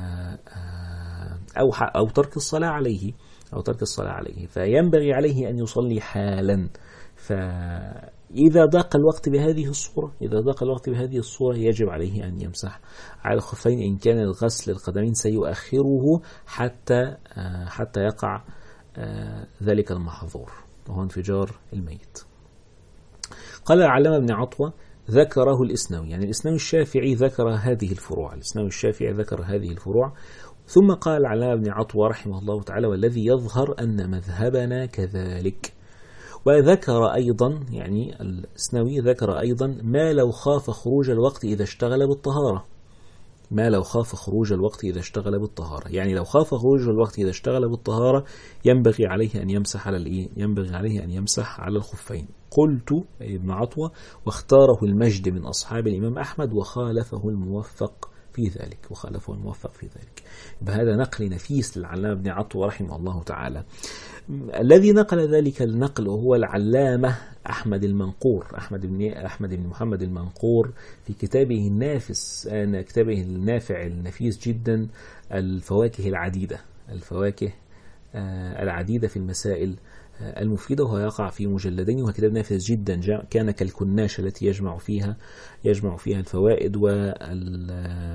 S1: أو أو ترك الصلاة عليه أو ترك الصلاة عليه فينبغي عليه أن يصلي حالا. فإذا ضاق الوقت بهذه الصورة إذا ضاق الوقت بهذه الصورة يجب عليه أن يمسح على الخفين إن كان الغسل القدمين سيؤخره حتى حتى يقع ذلك المحظور وهو انفجار الميت. قال العلامة ابن عطوة ذكره الإسنوي، يعني الإسنوي الشافعي ذكر هذه الفروع الإسنوي الشافعي ذكر هذه الفروع ثم قال العلامة ابن عطوة رحمه الله تعالى والذي يظهر أن مذهبنا كذلك. وذكر أيضا يعني الإسنوي ذكر أيضا ما لو خاف خروج الوقت إذا اشتغل بالطهارة ما لو خاف خروج الوقت إذا اشتغل بالطهارة يعني لو خاف خروج الوقت إذا اشتغل بالطهارة ينبغي عليه أن يمسح على الإيه ينبغي عليه أن يمسح على الخفين. قلت ابن عطوة واختاره المجد من أصحاب الإمام أحمد وخالفه الموفق في ذلك وخالفه الموفق في ذلك. بهذا نقل نفيس للعلامة ابن عطوة رحمه الله تعالى. الذي نقل ذلك النقل هو العلامة أحمد المنقور أحمد بن أحمد بن محمد المنقور في كتابه النافس كتابه النافع النفيس جدا الفواكه العديدة الفواكه العديدة في المسائل المفيدة، وهو يقع في مجلدين وهو كتاب نافذ جدا كان كالكناشة التي يجمع فيها يجمع فيها الفوائد وال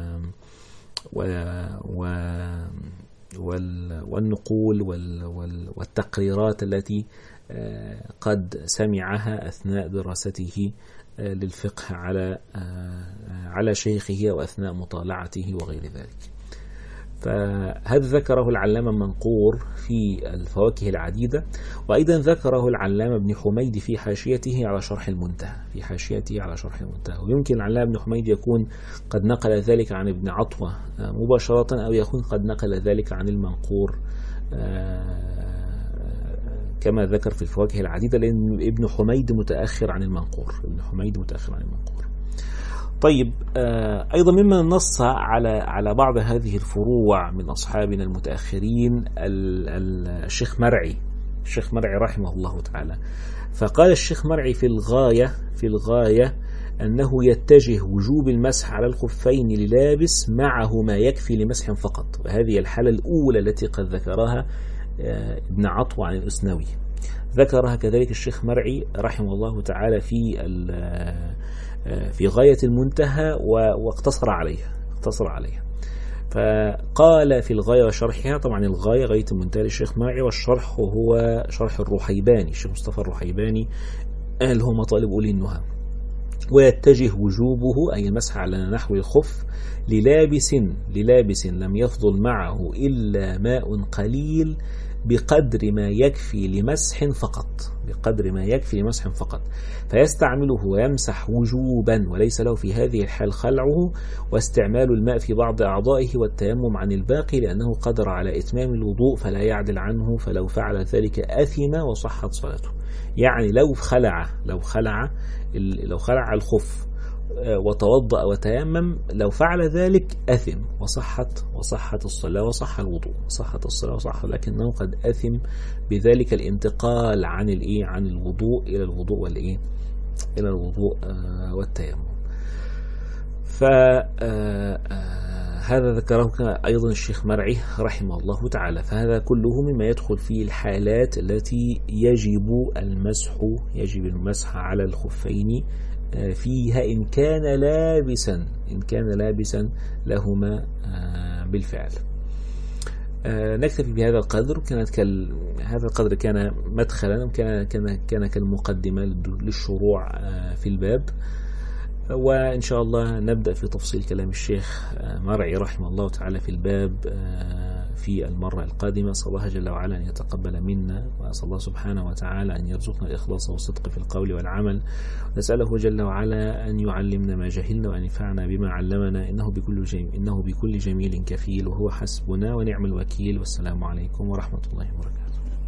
S1: وال والنقول والتقريرات التي قد سمعها أثناء دراسته للفقه على على شيخه وأثناء مطالعته وغير ذلك. فهذا ذكره العلامة المنقور في الفواكه العديدة، وأيضا ذكره العلامة ابن حميد في حاشيته على شرح المنتهى في حاشيته على شرح المنتهى. ويمكن العلامة ابن حميد يكون قد نقل ذلك عن ابن عطوة مباشرة أو يكون قد نقل ذلك عن المنقور كما ذكر في الفواكه العديدة، لأن ابن حميد متأخر عن المنقور ابن حميد متأخر عن المنقور. طيب، أيضا مما نص على على بعض هذه الفروع من أصحابنا المتأخرين الشيخ مرعي الشيخ مرعي رحمه الله تعالى. فقال الشيخ مرعي في الغاية في الغاية أنه يتجه وجوب المسح على الخفين للابس معه ما يكفي لمسح فقط، وهذه الحالة الأولى التي قد ذكرها ابن عطوة عن الإسنوي. ذكرها كذلك الشيخ مرعي رحمه الله تعالى في في غاية المنتهى واقتصر عليها اقتصر عليها فقال في الغاية وشرحها، طبعا الغاية غاية المنتهى للشيخ مرعي، والشرح هو شرح الرحيباني الشيخ مصطفى الرحيباني اللي هو مطالب أولي النهى. ويتجه وجوبه أي المسح على نحو الخف للابس للابس لم يفضل معه إلا ماء قليل بقدر ما يكفي لمسح فقط، بقدر ما يكفي لمسح فقط، فيستعمله ويمسح وجوبا، وليس له في هذه الحال خلعه واستعمال الماء في بعض أعضائه والتيمم عن الباقي، لأنه قدر على إتمام الوضوء فلا يعدل عنه، فلو فعل ذلك أثم وصحت صلاته. يعني لو خلع لو خلع لو خلع الخف وتوضأ وتيمم، لو فعل ذلك أثم وصحت وصحت الصلاة وصح الوضوء، صحت الصلاة وصح، لكنه قد أثم بذلك الانتقال عن الإيه عن الوضوء إلى الوضوء والإيه إلى الوضوء والتيمم. فهذا ذكره أيضا الشيخ مرعي رحمه الله تعالى. فهذا كله مما يدخل في الحالات التي يجب المسح يجب المسح على الخفين فيها إن كان لابسا إن كان لابسا لهما بالفعل. نكتفي بهذا القدر. كانت كال... هذا القدر كان مدخلا، كان كان كان كالمقدمة للشروع في الباب، وإن شاء الله نبدأ في تفصيل كلام الشيخ مرعي رحمه الله تعالى في الباب في المرة القادمة. أسأل الله جل وعلا أن يتقبل منا، وأسأل الله سبحانه وتعالى أن يرزقنا الإخلاص والصدق في القول والعمل، نسأله جل وعلا أن يعلمنا ما جهلنا وأن ينفعنا بما علمنا، إنه بكل جميل إنه بكل جميل كفيل، وهو حسبنا ونعم الوكيل. والسلام عليكم ورحمة الله وبركاته.